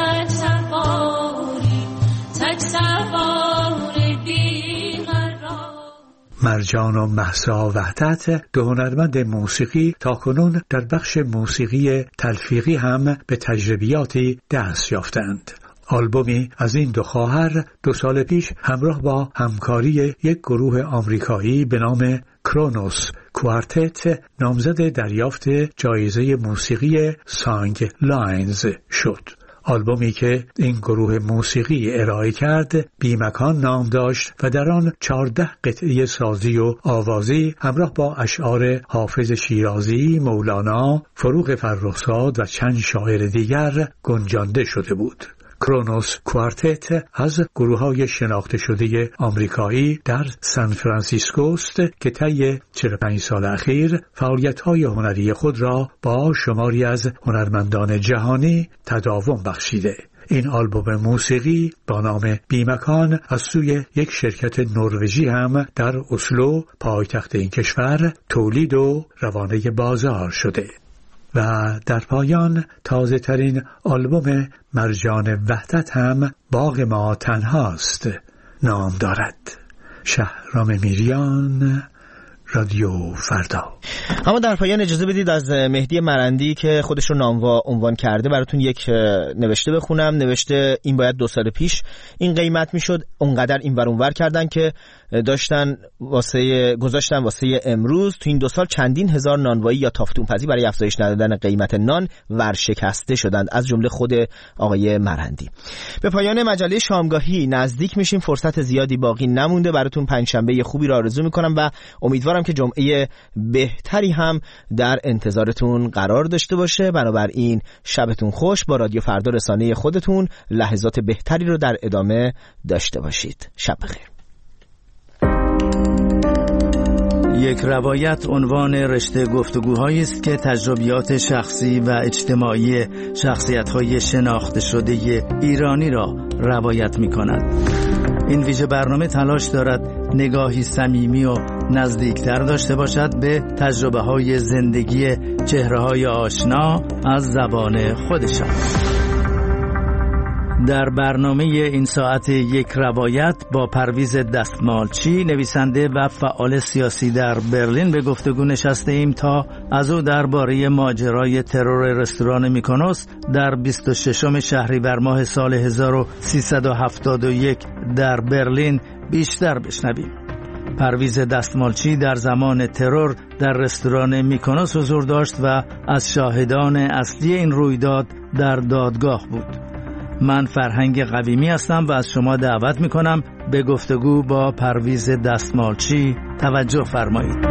[SPEAKER 11] تک سواری بیقرار. مرجان و مهسا وحدت دو هنرمند موسیقی تاکنون در بخش موسیقی تلفیقی هم به تجربیاتی دست یافتند. آلبومی از این دو خواهر 2 سال پیش همراه با همکاری یک گروه آمریکایی به نام کرونوس کوارتت نامزد دریافت جایزه موسیقی سانگ لاینز شد. آلبومی که این گروه موسیقی ارائه کرد بیمکان نام داشت و در آن 14 قطعه سازی و آوازی همراه با اشعار حافظ شیرازی، مولانا، فروغ فرخزاد و چند شاعر دیگر گنجانده شده بود. کرونوس کوارتت از گروه‌های شناخته شده آمریکایی در سان فرانسیسکو است که طی 45 سال اخیر فعالیت‌های هنری خود را با شماری از هنرمندان جهانی تداوم بخشیده. این آلبوم موسیقی با نام بیمکان از سوی یک شرکت نروژی هم در اسلو پایتخت این کشور تولید و روانه بازار شده. و در پایان تازه ترین آلبوم مرجان وحدت هم باغ ما تنهاست نام دارد. شهرام میریان، رادیو فردا.
[SPEAKER 1] اما در پایان اجازه بدید از مهدی مرندی که خودش رو ناموا عنوان کرده براتون یک نوشته بخونم. نوشته این باید 2 سال پیش این قیمت میشد، اونقدر این ور اونور کردن که گذاشتن واسه امروز. تو این 2 سال چندین هزار نانوایی یا تافتون‌پزی برای افزایش ندادن قیمت نان ورشکسته شدند، از جمله خود آقای مرندی. به پایان مجله شامگاهی نزدیک میشیم، فرصت زیادی باقی نمونده. براتون پنجشنبه خوبی را آرزو میکنم و امیدوارم که جمعه بهتری هم در انتظارتون قرار داشته باشه. بنابراین شبتون خوش، با رادیو فردا رسانه خودتون لحظات بهتری رو در ادامه داشته باشید. شب بخیر.
[SPEAKER 12] یک روایت عنوان رشته گفتگوهایی است که تجربیات شخصی و اجتماعی شخصیت‌های شناخته شده ایرانی را روایت می‌کند. این ویژه برنامه تلاش دارد نگاهی صمیمی و نزدیکتر داشته باشد به تجربه‌های زندگی چهره‌های آشنا از زبان خودشان. در برنامه این ساعت یک روایت با پرویز دستمالچی، نویسنده و فعال سیاسی در برلین، به گفتگو نشسته ایم تا از او درباره ماجرای ترور رستوران میکونوس در 26 شهریور ماه سال 1371 در برلین بیشتر بشنویم. پرویز دستمالچی در زمان ترور در رستوران میکونوس حضور داشت و از شاهدان اصلی این رویداد در دادگاه بود. من فرهنگ قویمی هستم و از شما دعوت میکنم به گفتگو با پرویز دستمالچی توجه فرمایید.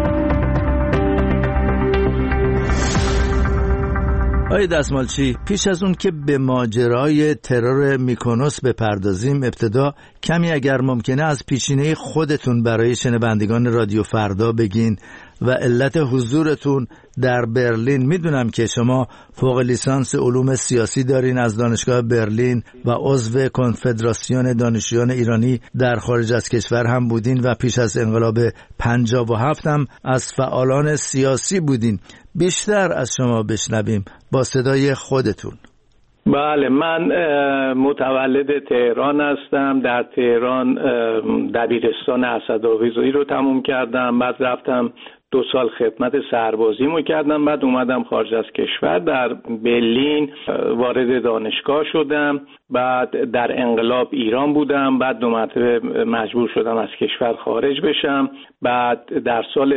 [SPEAKER 12] آقای دستمالچی، پیش از اون که به ماجرای ترور میکونوس بپردازیم، ابتدا کمی اگر ممکنه از پیشینه خودتون برای شنوندگان رادیو فردا بگین و علت حضورتون در برلین. میدونم که شما فوق لیسانس علوم سیاسی دارین از دانشگاه برلین و عضو کنفدراسیون دانشجویان ایرانی در خارج از کشور هم بودین و پیش از انقلاب 57 هم از فعالان سیاسی بودین. بیشتر از شما بشنویم با صدای خودتون.
[SPEAKER 13] بله، من متولد تهران هستم. در تهران دبیرستان اسدآویزی رو تموم کردم، بعد رفتم 2 سال خدمت سربازیمو کردم، بعد اومدم خارج از کشور. در برلین وارد دانشگاه شدم، بعد در انقلاب ایران بودم، بعد 2 مرتبه مجبور شدم از کشور خارج بشم. بعد در سال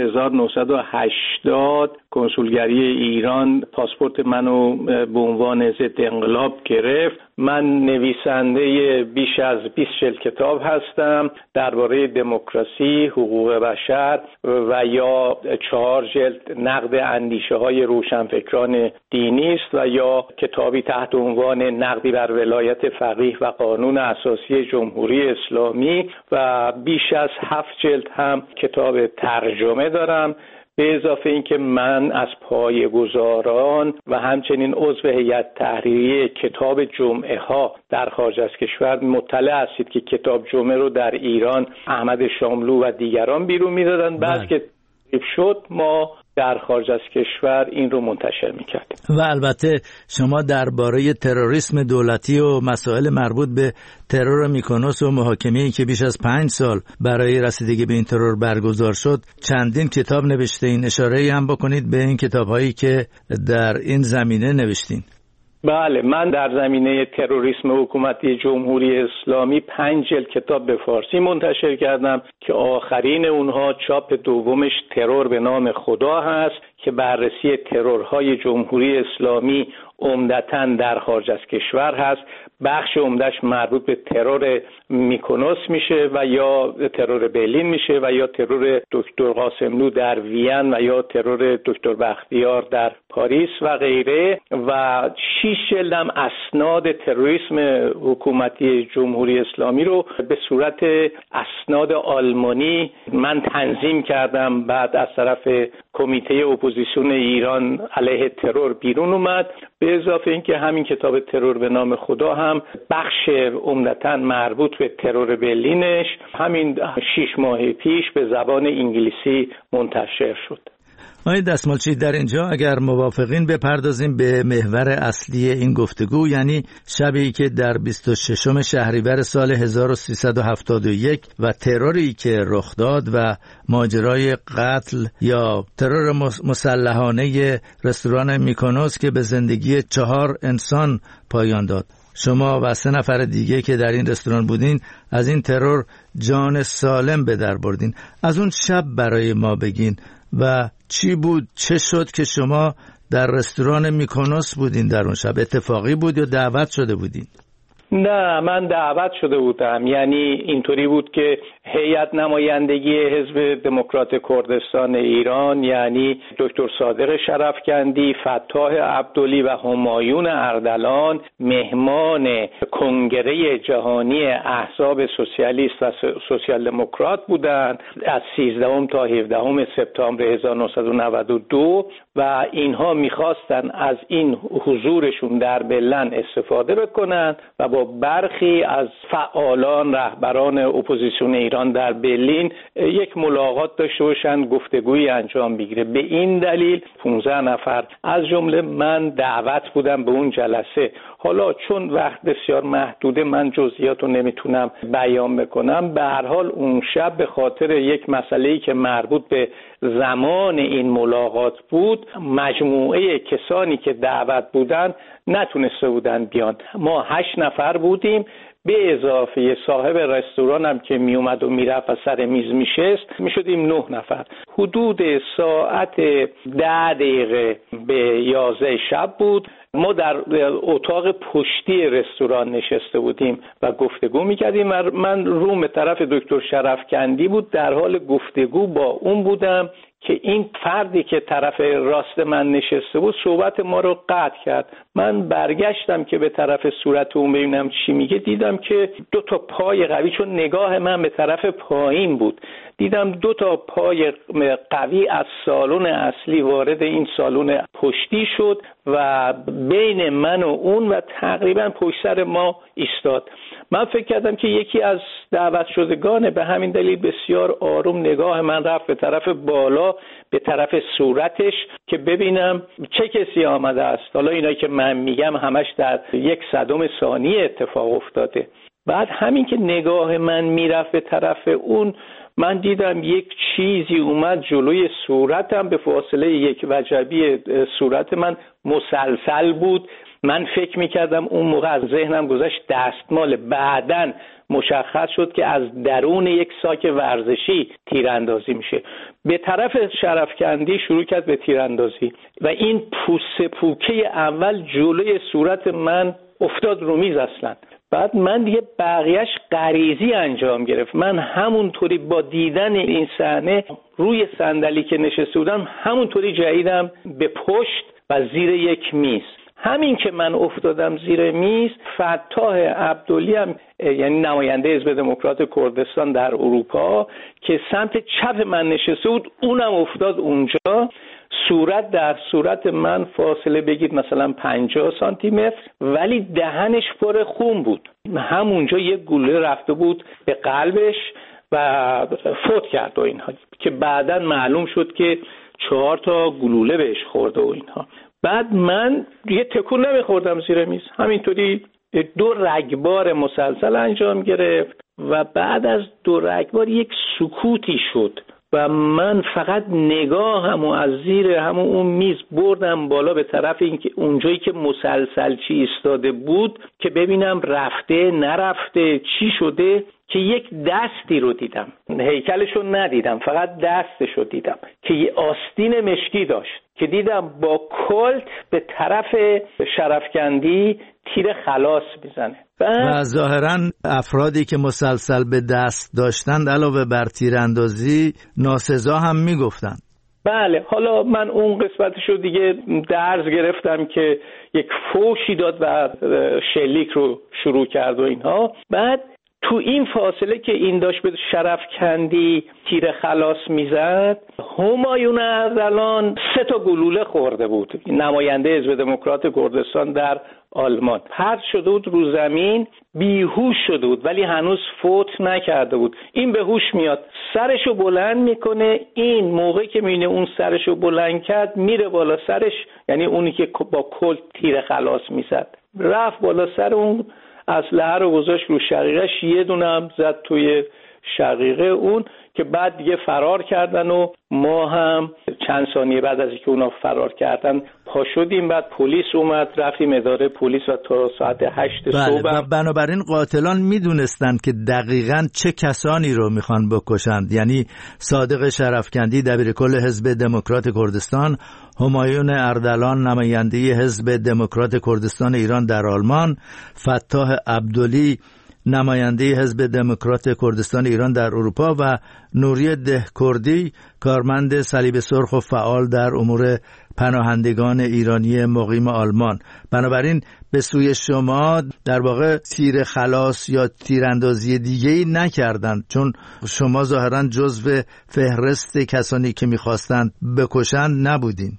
[SPEAKER 13] 1980 کنسولگری ایران پاسپورت منو به عنوان ضد انقلاب گرفت. من نویسنده بیش از 20 کتاب هستم درباره دموکراسی، حقوق بشر و یا 4 جلد نقد اندیشه های روشنفکران دینی است و یا کتابی تحت عنوان نقدی بر ولایت فقیه و قانون اساسی جمهوری اسلامی و بیش از 7 جلد هم کتاب ترجمه دارم. به اضافه اینکه من از پایه‌گذاران و همچنین عضو هیئت تحریریه کتاب جمعه ها در خارج از کشور. مطلع هستید که کتاب جمعه رو در ایران احمد شاملو و دیگران بیرون میدادن، بعد که شد ما در خارج از کشور این رو منتشر میکردیم.
[SPEAKER 12] و البته شما درباره تروریسم دولتی و مسائل مربوط به ترور میکونوس و محاکمه‌ای که بیش از 5 سال برای رسیدگی به این ترور برگزار شد چندین کتاب نوشتین. اشاره‌ای هم بکنید به این کتاب‌هایی که در این زمینه نوشتین.
[SPEAKER 13] بله، من در زمینه تروریسم حکومتی جمهوری اسلامی 5 جلد کتاب به فارسی منتشر کردم که آخرین اونها چاپ دومش ترور به نام خدا هست که بررسی ترورهای جمهوری اسلامی عمدتاً در خارج از کشور هست. بخش عمدش مربوط به ترور میکونوس میشه و یا ترور برلین میشه و یا ترور دکتر قاسملو در وین و یا ترور دکتر بختیار در پاریس و غیره. و 6 جلد هم اسناد تروریسم حکومتی جمهوری اسلامی رو به صورت اسناد آلمانی من تنظیم کردم، بعد از طرف کمیته اپوزیسیون ایران علیه ترور بیرون اومد. به اضافه اینکه همین کتاب ترور به نام خدا هم بخش عمدتاً مربوط به ترور برلینش همین 6 ماه پیش به زبان انگلیسی منتشر شد.
[SPEAKER 12] آقای دستمالچی، در اینجا اگر موافقین بپردازیم به محور اصلی این گفتگو، یعنی شبی که در 26 شهریور سال 1371 و تروری که رخ داد و ماجرای قتل یا ترور مسلحانه رستوران میکونوس که به زندگی 4 انسان پایان داد. شما و 3 نفر دیگه که در این رستوران بودین از این ترور جان سالم به در بردین. از اون شب برای ما بگین و چی بود، چه شد که شما در رستوران میکونوس بودین در اون شب؟ اتفاقی بود یا دعوت شده بودین؟
[SPEAKER 13] نه، من دعوت شده بودم. یعنی اینطوری بود که هیئت نمایندگی حزب دموکرات کردستان ایران، یعنی دکتر صادق شرفکندی، فتاح عبدلی و همایون اردلان مهمان کنگره جهانی احزاب سوسیالیست و سوسیال دموکرات بودند از 13 تا 17 سپتامبر 1992 و اینها میخواستن از این حضورشون در برلین استفاده بکنن و با برخی از فعالان رهبران اپوزیسیون ایران در برلین یک ملاقات داشته باشن، گفتگویی انجام بگیره. به این دلیل 15 نفر از جمله من دعوت بودم به اون جلسه. حالا چون وقت بسیار محدوده من جزئیات رو نمیتونم بیان بکنم. به هر حال اون شب به خاطر یک مسئله‌ای که مربوط به زمان این ملاقات بود، مجموعه کسانی که دعوت بودن نتونسته بودن بیان. ما 8 نفر بودیم، به اضافه صاحب رستوران هم که می اومد و میرفت و سر میز میشست میشدیم 9 نفر. حدود ساعت 10 دقیقه به 11 شب بود. ما در اتاق پشتی رستوران نشسته بودیم و گفتگو میکردیم. من روم طرف دکتر شرفکندی بود، در حال گفتگو با اون بودم که این فردی که طرف راست من نشسته بود صحبت ما رو قطع کرد. من برگشتم که به طرف صورت اون ببینم چی میگه، دیدم که 2 تا پای قوی، چون نگاه من به طرف پایین بود، دیدم 2 تا پای قوی از سالن اصلی وارد این سالن پشتی شد و بین من و اون و تقریبا پشت سر ما ایستاد. من فکر کردم که یکی از دعوت شدگانه، به همین دلیل بسیار آروم نگاه من رفت به طرف بالا، به طرف صورتش که ببینم چه کسی آمده است. حالا اینایی که من میگم همش در 1/100 ثانیه اتفاق افتاده. بعد همین که نگاه من میرفت به طرف اون، من دیدم یک چیزی اومد جلوی صورتم، به فاصله 1 وجبی صورت من مسلسل بود. من فکر میکردم اون موقع از ذهنم گذشت دستمال. بعدن مشخص شد که از درون یک ساک ورزشی تیراندازی میشه. به طرف شرفکندی شروع کرد به تیراندازی و این پوست پوکه اول جلوی صورت من افتاد رو میز اصلا. بعد من دیگه بقیهش غریزی انجام گرفت. من همونطوری با دیدن این صحنه روی صندلی که نشسته بودم همونطوری جهیدم به پشت و زیر یک میز. همین که من افتادم زیر میز، فتاح عبدلی هم یعنی نماینده حزب دموکرات کردستان در اروپا که سمت چپ من نشسته بود، اونم افتاد اونجا. صورت در صورت من فاصله بگید مثلا 50 سانتی متر، ولی دهنش پر خون بود. همونجا یک گلوله رفته بود به قلبش و فوت کرد و اینها، که بعداً معلوم شد که 4 تا گلوله بهش خورده و اینها. بعد من یه تکون نمیخوردم زیر میز، همینطوری 2 رگبار مسلسل انجام گرفت و بعد از 2 رگبار یک سکوتی شد و من فقط نگاهمو از زیر همون اون میز بردم بالا به طرف اینکه اونجایی که مسلسل چی ایستاده بود که ببینم رفته نرفته چی شده، که یک دستی رو دیدم. هیکلشو ندیدم، فقط دستشو دیدم که یه آستین مشکی داشت که دیدم با کلت به طرف شرفکندی تیر خلاص میزنه.
[SPEAKER 12] و ظاهرا افرادی که مسلسل به دست داشتند علاوه بر تیراندازی ناسزا هم میگفتن.
[SPEAKER 13] بله، حالا من اون قسمتشو دیگه درس گرفتم که یک فوشی داد و شلیک رو شروع کرد و اینها. بعد تو این فاصله که این داشت به شرفکندی تیر خلاص میزد، همایون اردلان 3 تا گلوله خورده بود، نماینده حزب دموکرات کردستان در آلمان. پرت شده بود رو زمین، بیهوش شده بود ولی هنوز فوت نکرده بود. این به هوش میاد، سرشو بلند میکنه. این موقعی که میبینه اون سرشو بلند کرد، میره بالا سرش، یعنی اونی که با کلت تیر خلاص میزد، رفت بالا سر اون اسلحه رو گذاشت رو شقیقش، یه دونه هم زد توی شقیقه اون که بعد دیگه فرار کردن و ما هم چند ثانیه بعد از اینکه اونا فرار کردن پا شدیم. بعد پلیس اومد، رفتیم اداره پلیس و تا ساعت 8 صبح.
[SPEAKER 12] و بنابراین قاتلان میدونستند که دقیقاً چه کسانی رو میخوان بکشند، یعنی صادق شرفکندی دبیرکل حزب دموکرات کردستان، همایون اردلان نماینده حزب دموکرات کردستان ایران در آلمان، فتاح عبدلی نماینده حزب دموکرات کردستان ایران در اروپا و نوری دهکردی کارمند صلیب سرخ و فعال در امور پناهندگان ایرانی مقیم آلمان. بنابراین به سوی شما در واقع تیر خلاص یا تیراندازی دیگه‌ای نکردند، چون شما ظاهراً جزو فهرست کسانی که می‌خواستند بکشند نبودین.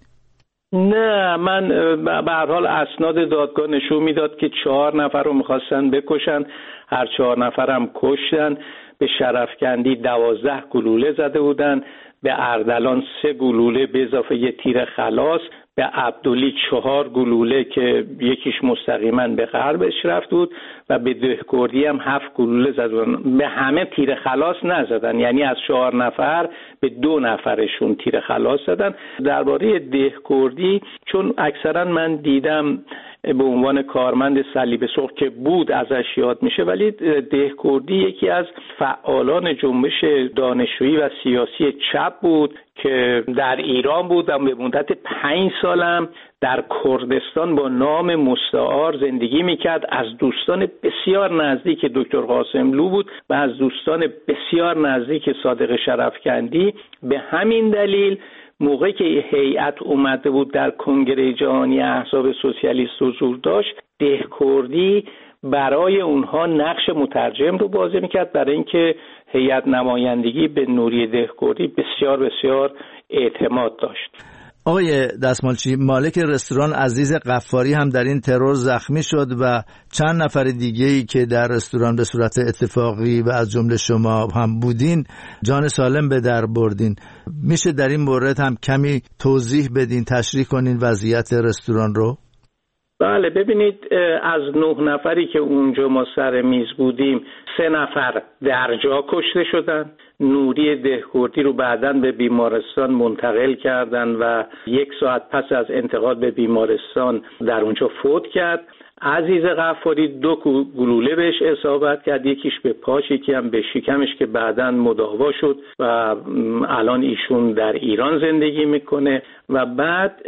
[SPEAKER 13] نه، من به هر حال اسناد دادگاه نشون میداد که 4 نفر رو می‌خواستن بکشن، هر 4 نفر هم کشتن. به شرفکندی 12 گلوله زده بودن، به اردلان 3 گلوله به اضافه 1 تیر خلاص، به عبدلی 4 گلوله که یکیش مستقیما به قلبش رفت بود و به دهکردی هم 7 گلوله زدن. به همه تیر خلاص نزدن، یعنی از 4 نفر به 2 نفرشون تیر خلاص زدن. درباره دهکردی چون اکثرا من دیدم به عنوان کارمند صلیب سرخ که بود ازش یاد میشه، ولی دهکردی یکی از فعالان جنبش دانشجویی و سیاسی چپ بود که در ایران بود و به مدت 5 سالم در کردستان با نام مستعار زندگی میکرد. از دوستان بسیار نزدیک دکتر قاسملو بود و از دوستان بسیار نزدیک صادق شرفکندی. به همین دلیل موقعی که هیئت اومده بود در کنگره جهانی احزاب سوسیالیست حضور داشت، دهکردی برای اونها نقش مترجم رو بازی میکرد، برای اینکه هیئت نمایندگی به نوری دهکردی بسیار بسیار اعتماد داشت.
[SPEAKER 12] آقای دستمالچی، مالک رستوران عزیز غفاری هم در این ترور زخمی شد و چند نفر دیگه‌ای که در رستوران به صورت اتفاقی و از جمله شما هم بودین جان سالم به در بردین. میشه در این مورد هم کمی توضیح بدین، تشریح کنین وضعیت رستوران رو؟
[SPEAKER 13] بله، ببینید از 9 نفری که اونجا ما سر میز بودیم 3 نفر در جا کشته شدن. نوری دهکردی رو بعداً به بیمارستان منتقل کردن و 1 ساعت پس از انتقال به بیمارستان در اونجا فوت کرد. عزیز غفاری 2 گلوله بهش اصابت کرد، یکیش به پاش، یکی هم به شکمش که بعداً مداوا شد و الان ایشون در ایران زندگی میکنه. و بعد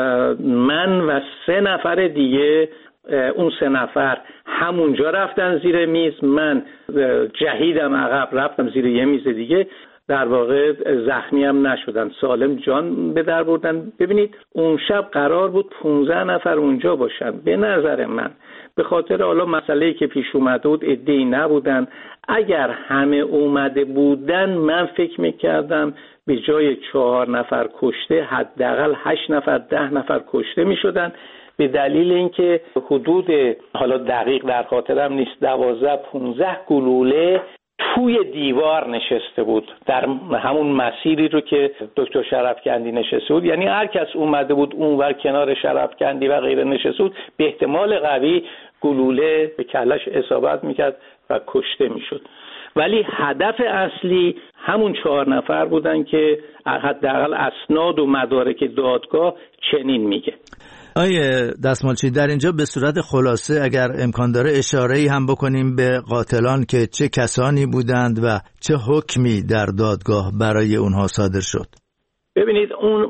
[SPEAKER 13] من و 3 نفر دیگه، اون 3 نفر همونجا رفتن زیر میز، من جهیدم عقب رفتم زیر یه میز دیگه، در واقع زخمی هم نشدن، سالم جان به در بردن. ببینید اون شب قرار بود 15 نفر اونجا باشن. به نظر من به خاطر حالا مسئله‌ای که پیش اومده بود عده‌ای نبودن. اگر همه اومده بودن من فکر میکردم به جای 4 نفر کشته حداقل 8 نفر 10 نفر کشته میشدن، به دلیل اینکه حدود، حالا دقیق در خاطرم نیست، 12-15 گلوله توی دیوار نشسته بود، در همون مسیری رو که دکتر شرفکندی نشسته بود. یعنی هر کس اومده بود اونور کنار شرفکندی و غیره نشسته بود، به احتمال قوی گلوله به کلش اصابت میکرد و کشته میشد. ولی هدف اصلی همون 4 نفر بودن که حداقل اسناد و مدارک دادگاه چنین میگه.
[SPEAKER 12] آیه دستمالچی، در اینجا به صورت خلاصه اگر امکان داره اشاره‌ای هم بکنیم به قاتلان که چه کسانی بودند و چه حکمی در دادگاه برای اونها صادر شد.
[SPEAKER 13] ببینید اون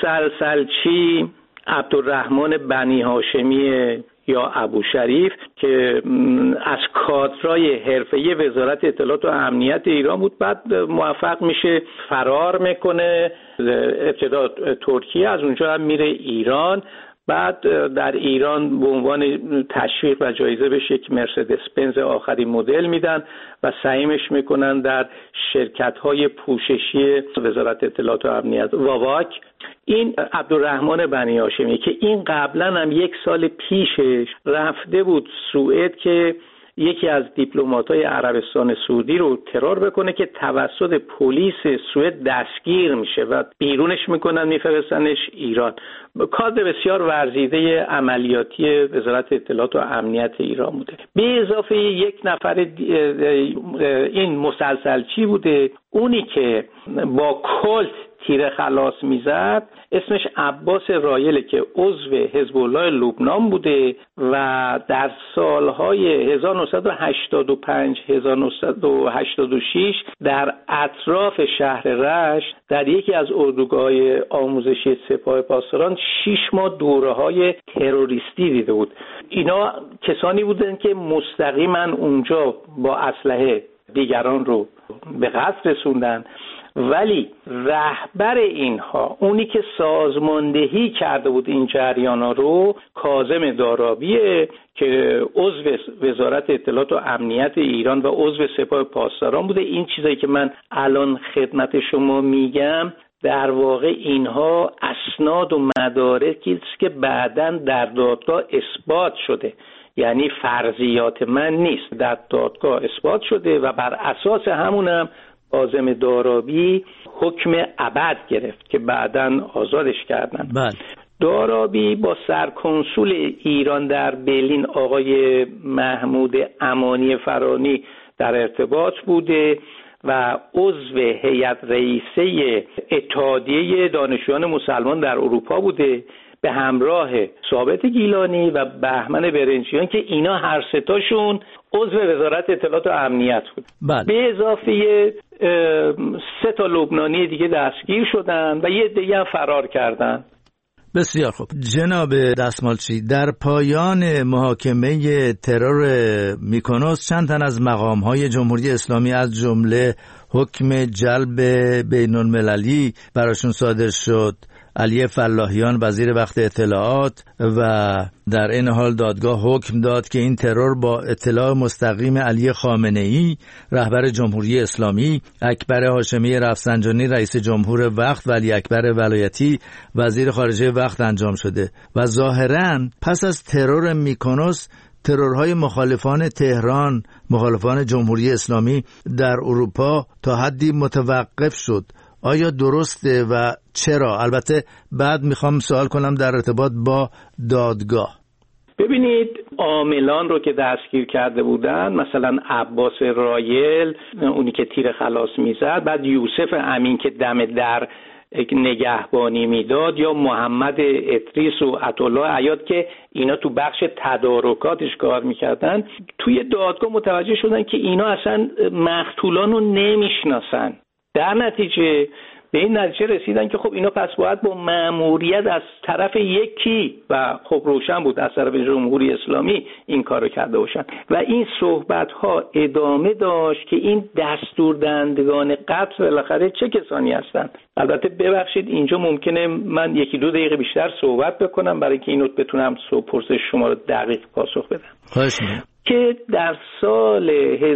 [SPEAKER 13] مسلسلچی عبدالرحمن بنی هاشمی یا ابو شریف که از کادرای حرفه‌ای وزارت اطلاعات و امنیت ایران بود، بعد موفق میشه فرار میکنه، ابتدا ترکیه، از اونجا هم میره ایران. بعد در ایران به عنوان تشویق و جایزه بهش یک مرسدس بنز آخرین مدل میدن و سعیمش میکنن در شرکت‌های پوششی وزارت اطلاعات و امنیت واواک. این عبدالرحمن بنی هاشمی که این قبلا هم 1 سال پیشش رفته بود سوئد که یکی از دیپلمات‌های عربستان سعودی رو ترور بکنه که توسط پلیس سوئد دستگیر میشه و بیرونش میکنن میفرستنش ایران. کادر بسیار ورزیده عملیاتی وزارت اطلاعات و امنیت ایران بوده. به اضافه یک نفر این مسلسلچی بوده، اونی که با کلت تیر خلاص میزد اسمش عباس رایله که عضو حزب الله لبنان بوده و در سالهای 1985 1986 در اطراف شهر رشت در یکی از اردوگاه‌های آموزشی سپاه پاسداران 6 ماه دوره‌های تروریستی دیده بود. اینا کسانی بودند که مستقیما اونجا با اسلحه دیگران رو به قتل رسوندن، ولی رهبر اینها، اونی که سازماندهی کرده بود این جریانا رو، کاظم دارابیه که عضو وزارت اطلاعات و امنیت ایران و عضو سپاه پاسداران بوده. این چیزایی که من الان خدمت شما میگم در واقع اینها اسناد و مدارکی است که بعداً در دادگاه اثبات شده، یعنی فرضیات من نیست، در دادگاه اثبات شده و بر اساس همونم کاظم دارابی حکم ابد گرفت که بعداً آزادش کردن. دارابی با سرکنسول ایران در برلین آقای محمود امانی فرانی در ارتباط بوده و عضو هیئت رئیسه اتحادیه دانشجویان مسلمان در اروپا بوده به همراه ثابت گیلانی و بهمن برنجیان که اینا هر سه تاشون عضو وزارت اطلاعات و امنیت بود. به اضافه 3 تا لبنانی دیگه دستگیر شدن و یه دیگه هم فرار کردن.
[SPEAKER 12] بسیار خوب جناب دستمالچی، در پایان محاکمه ترور میکنوس چند تن از مقام‌های جمهوری اسلامی از جمله حکم جلب بین‌المللی براشون صادر شد. علی فلاحیان وزیر وقت اطلاعات و در این حال دادگاه حکم داد که این ترور با اطلاع مستقیم علی خامنه‌ای رهبر جمهوری اسلامی، اکبر هاشمی رفسنجانی رئیس جمهور وقت و علی اکبر ولایتی وزیر خارجه وقت انجام شده و ظاهراً پس از ترور میکنوس ترورهای مخالفان تهران، مخالفان جمهوری اسلامی در اروپا تا حدی متوقف شد. آیا درسته و چرا؟ البته بعد میخوام سوال کنم در ارتباط با دادگاه.
[SPEAKER 13] ببینید عاملان رو که دستگیر کرده بودن، مثلا عباس رایل اونی که تیر خلاص میزد، بعد یوسف امین که دم در نگهبانی میداد، یا محمد ادریس و عطاالله عیاد که اینا تو بخش تدارکاتش کار میکردن، توی دادگاه متوجه شدن که اینا اصلا مقتولان رو نمیشناسن. در نتیجه به این نتیجه رسیدن که خب اینا پس باید با مأموریت از طرف یکی و خب روشن بود از طرف جمهوری اسلامی این کارو کرده باشن و این صحبت ها ادامه داشت که این دستوردهندگان قتل بالاخره چه کسانی هستند. البته ببخشید اینجا ممکنه من 1-2 دقیقه بیشتر صحبت بکنم برای که اینو بتونم پرسش شما رو دقیق پاسخ بدم.
[SPEAKER 12] خواهش می‌کنم.
[SPEAKER 13] که در سال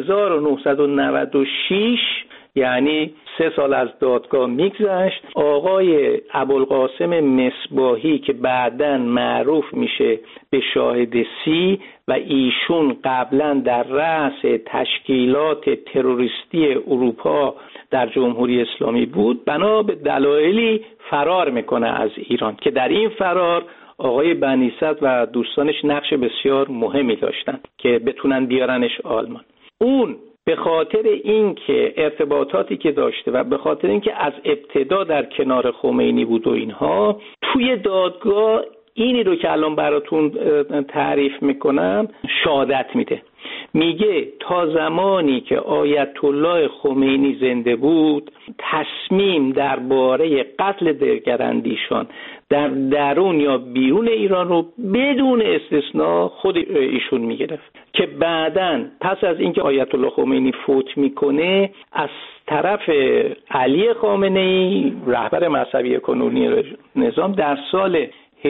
[SPEAKER 13] 1996 یعنی 3 سال از دادگاه میگذشت، آقای ابوالقاسم مصباحی که بعداً معروف میشه به شاهد سی و ایشون قبلا در رأس تشکیلات تروریستی اروپا در جمهوری اسلامی بود، بنا به دلایلی فرار میکنه از ایران که در این فرار آقای بنی‌صدر و دوستانش نقش بسیار مهمی داشتن که بتونن بیارنش آلمان. اون به خاطر اینکه ارتباطاتی که داشته و به خاطر اینکه از ابتدا در کنار خمینی بود و اینها، توی دادگاه اینی رو که الان براتون تعریف میکنم شهادت میده. میگه تا زمانی که آیت الله خمینی زنده بود تصمیم درباره قتل دگراندیشان در درون یا بیرون ایران رو بدون استثناء خود ایشون میگرفت که بعداً پس از اینکه آیت الله خمینی فوت میکنه از طرف علی خامنه‌ای رهبر مذهبی کنونی نظام در سال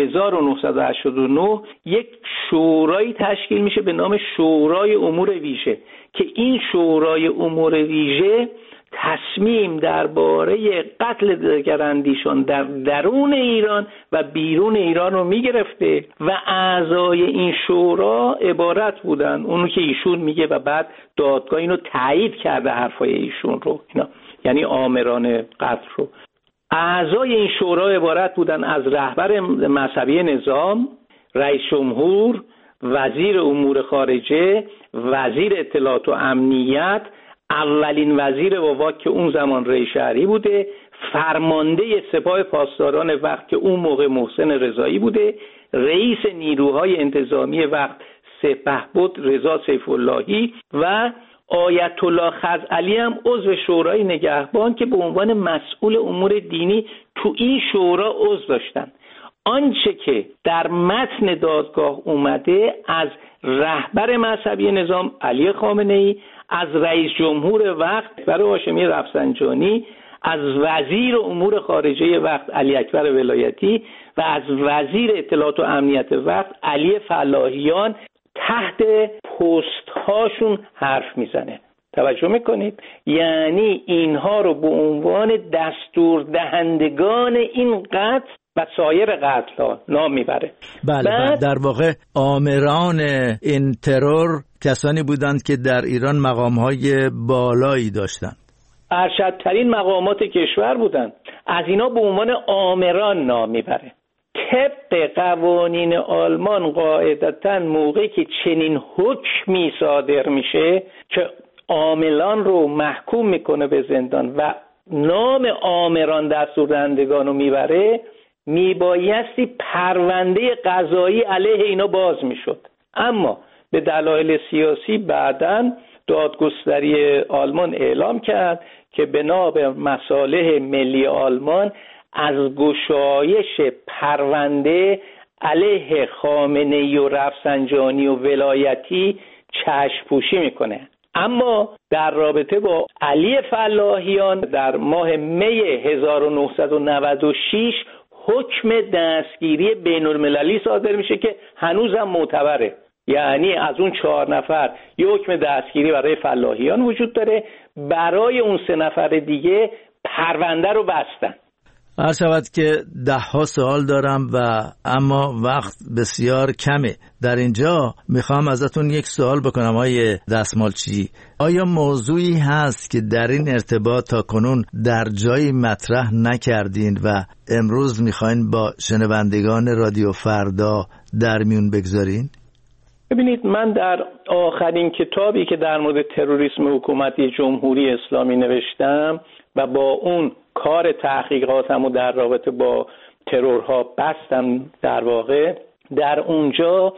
[SPEAKER 13] 1989 یک شورایی تشکیل میشه به نام شورای امور ویژه که این شورای امور ویژه تصمیم درباره قتل دگراندیشان در درون ایران و بیرون ایران رو میگرفته و اعضای این شورا عبارت بودن اونو که ایشون میگه و بعد دادگاه اینو تایید کرده حرفای ایشون رو، اینا یعنی آمران قتل رو. اعضای این شورا عبارت بودن از رهبر مذهبی نظام، رئیس جمهور، وزیر امور خارجه، وزیر اطلاعات و امنیت، اولین وزیر وفاق که اون زمان رئیس شهری بوده، فرمانده سپاه پاسداران وقت که اون موقع محسن رضایی بوده، رئیس نیروهای انتظامی وقت سپهبد رضا سیف اللهی و آیت الله خزعلی هم عضو شورای نگهبان که به عنوان مسئول امور دینی تو این شورا عضو داشتن. آنچه که در متن دادگاه اومده از رهبر مذهبی نظام علی خامنه‌ای، از رئیس جمهور وقت برای هاشمی رفسنجانی، از وزیر امور خارجه وقت علی اکبر ولایتی و از وزیر اطلاعات و امنیت وقت علی فلاحیان تحت پست هاشون حرف میزنه. توجه میکنید؟ یعنی اینها رو به عنوان دستور دهندگان این قتل و سایر قتل ها نام میبره.
[SPEAKER 12] بله، در واقع آمران این ترور کسانی بودند که در ایران مقام‌های بالایی داشتند،
[SPEAKER 13] ارشدترین مقامات کشور بودند. از اینا به عنوان آمران نام میبره. طبق قوانین آلمان قاعدتاً موقعی که چنین حکمی صادر میشه که عاملان رو محکوم میکنه به زندان و نام آمران دستوردهندگان رو میبره، میبایستی پرونده قضایی علیه اینا باز میشد. اما به دلایل سیاسی بعداً دادگستری آلمان اعلام کرد که بنا به مصالح ملی آلمان از گشایش پرونده علیه خامنه‌ای و رفسنجانی و ولایتی چشم پوشی میکنه. اما در رابطه با علی فلاحیان در ماه می 1996 حکم دستگیری بین‌المللی صادر میشه که هنوزم معتبره. یعنی از اون 4 نفر یک حکم دستگیری برای فلاحیان وجود داره، برای اون 3 نفر دیگه پرونده رو بستن.
[SPEAKER 12] عرض شود که 10 سوال دارم و اما وقت بسیار کمه. در اینجا میخوام ازتون یک سوال بکنم آقای دستمالچی. آیا موضوعی هست که در این ارتباط تا کنون در جایی مطرح نکردین و امروز میخواین با شنوندگان رادیو فردا در میون بگذارین؟
[SPEAKER 13] ببینید، من در آخرین کتابی که در مورد تروریسم حکومتی جمهوری اسلامی نوشتم و با اون کار تحقیقاتم و در رابطه با ترورها بستم، در واقع در اونجا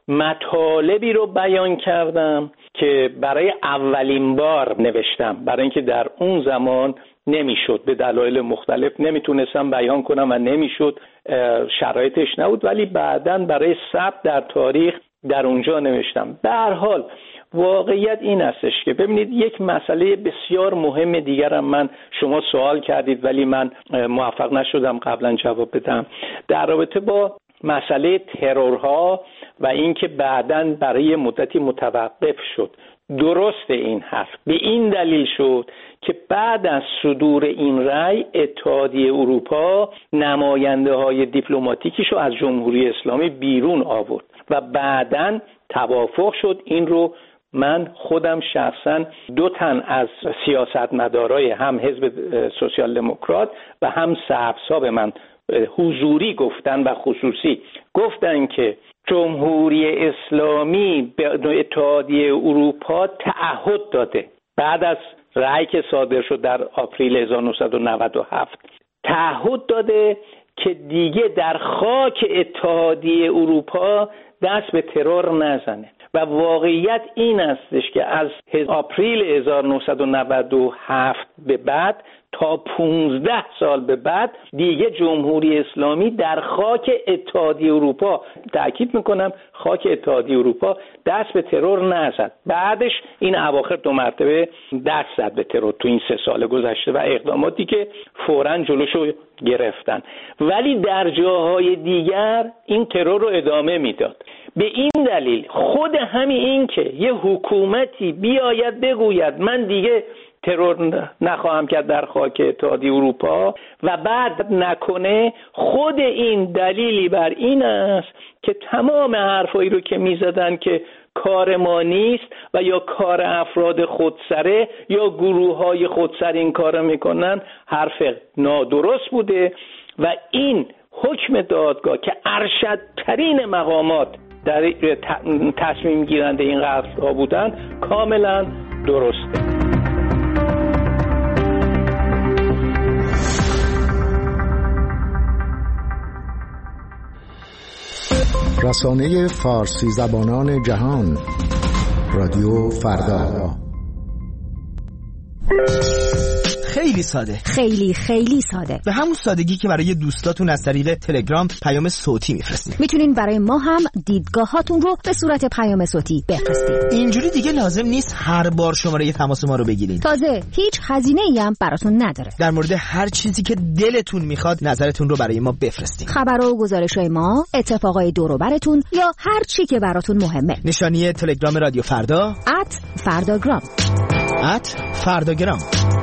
[SPEAKER 13] مطالبی رو بیان کردم که برای اولین بار نوشتم، برای اینکه در اون زمان نمیشد، به دلایل مختلف نمیتونستم بیان کنم و نمیشد، شرایطش نبود، ولی بعداً برای ثبت در تاریخ در اونجا نوشتم. به هر حال واقعیت این هستش که ببینید یک مسئله بسیار مهم دیگرم من شما سوال کردید ولی من موفق نشدم قبلا جواب بدم در رابطه با مسئله ترورها و اینکه بعداً برای مدتی متوقف شد. درست این حرف به این دلیل شد که بعد از صدور این رأی اتحادیه اروپا نماینده های دیپلماتیکیش رو از جمهوری اسلامی بیرون آورد و بعداً توافق شد. این رو من خودم شخصا 2 تن از سیاستمدارای هم حزب سوسیال دموکرات و هم سبزها به من حضوری گفتن و خصوصی گفتن که جمهوری اسلامی به اتحادیه اروپا تعهد داده بعد از رأی که صادر شد در آپریل 1997 تعهد داده که دیگه در خاک اتحادیه اروپا دست به ترور نزنه و واقعیت این استش که از آپریل 1997 به بعد تا 15 سال به بعد دیگه جمهوری اسلامی در خاک اتحادیه اروپا، تأکید میکنم خاک اتحادیه اروپا، دست به ترور نزد. بعدش این اواخر 2 مرتبه دست زد به ترور تو این 3 سال گذشته و اقداماتی که فوراً جلوشو گرفتن، ولی در جاهای دیگر این ترور رو ادامه میداد. به این دلیل خود همین این که یه حکومتی بیاید بگوید من دیگه ترور نخواهم کرد در خاک اتحادیه اروپا و بعد نکنه، خود این دلیلی بر این است که تمام حرفایی رو که میزدن که کار ما نیست و یا کار افراد خودسره یا گروه‌های خودسر این کارو میکنن، حرف نادرست بوده و این حکم دادگاه که ارشدترین مقامات در تصمیم گیرنده این قتل‌ها بودن کاملا درسته.
[SPEAKER 14] رسانه فارسی زبانان جهان، رادیو فردا.
[SPEAKER 1] خیلی ساده،
[SPEAKER 2] خیلی ساده،
[SPEAKER 1] به همون سادگی که برای دوستاتون از طریق تلگرام پیام صوتی میفرستید.
[SPEAKER 2] میتونین برای ما هم دیدگاهاتون رو به صورت پیام صوتی بفرستید.
[SPEAKER 1] اینجوری دیگه لازم نیست هر بار شماره تماس ما رو بگیرین.
[SPEAKER 2] تازه هیچ هزینه‌ای هم براتون نداره.
[SPEAKER 1] در مورد هر چیزی که دلتون میخواد نظرتون رو برای ما بفرستید.
[SPEAKER 2] خبر و گزارش‌های ما، اتفاقای دور و براتون یا هر چی که براتون مهمه.
[SPEAKER 1] نشانی تلگرام رادیو فردا
[SPEAKER 2] @فرداگرام.
[SPEAKER 1] @فرداگرام.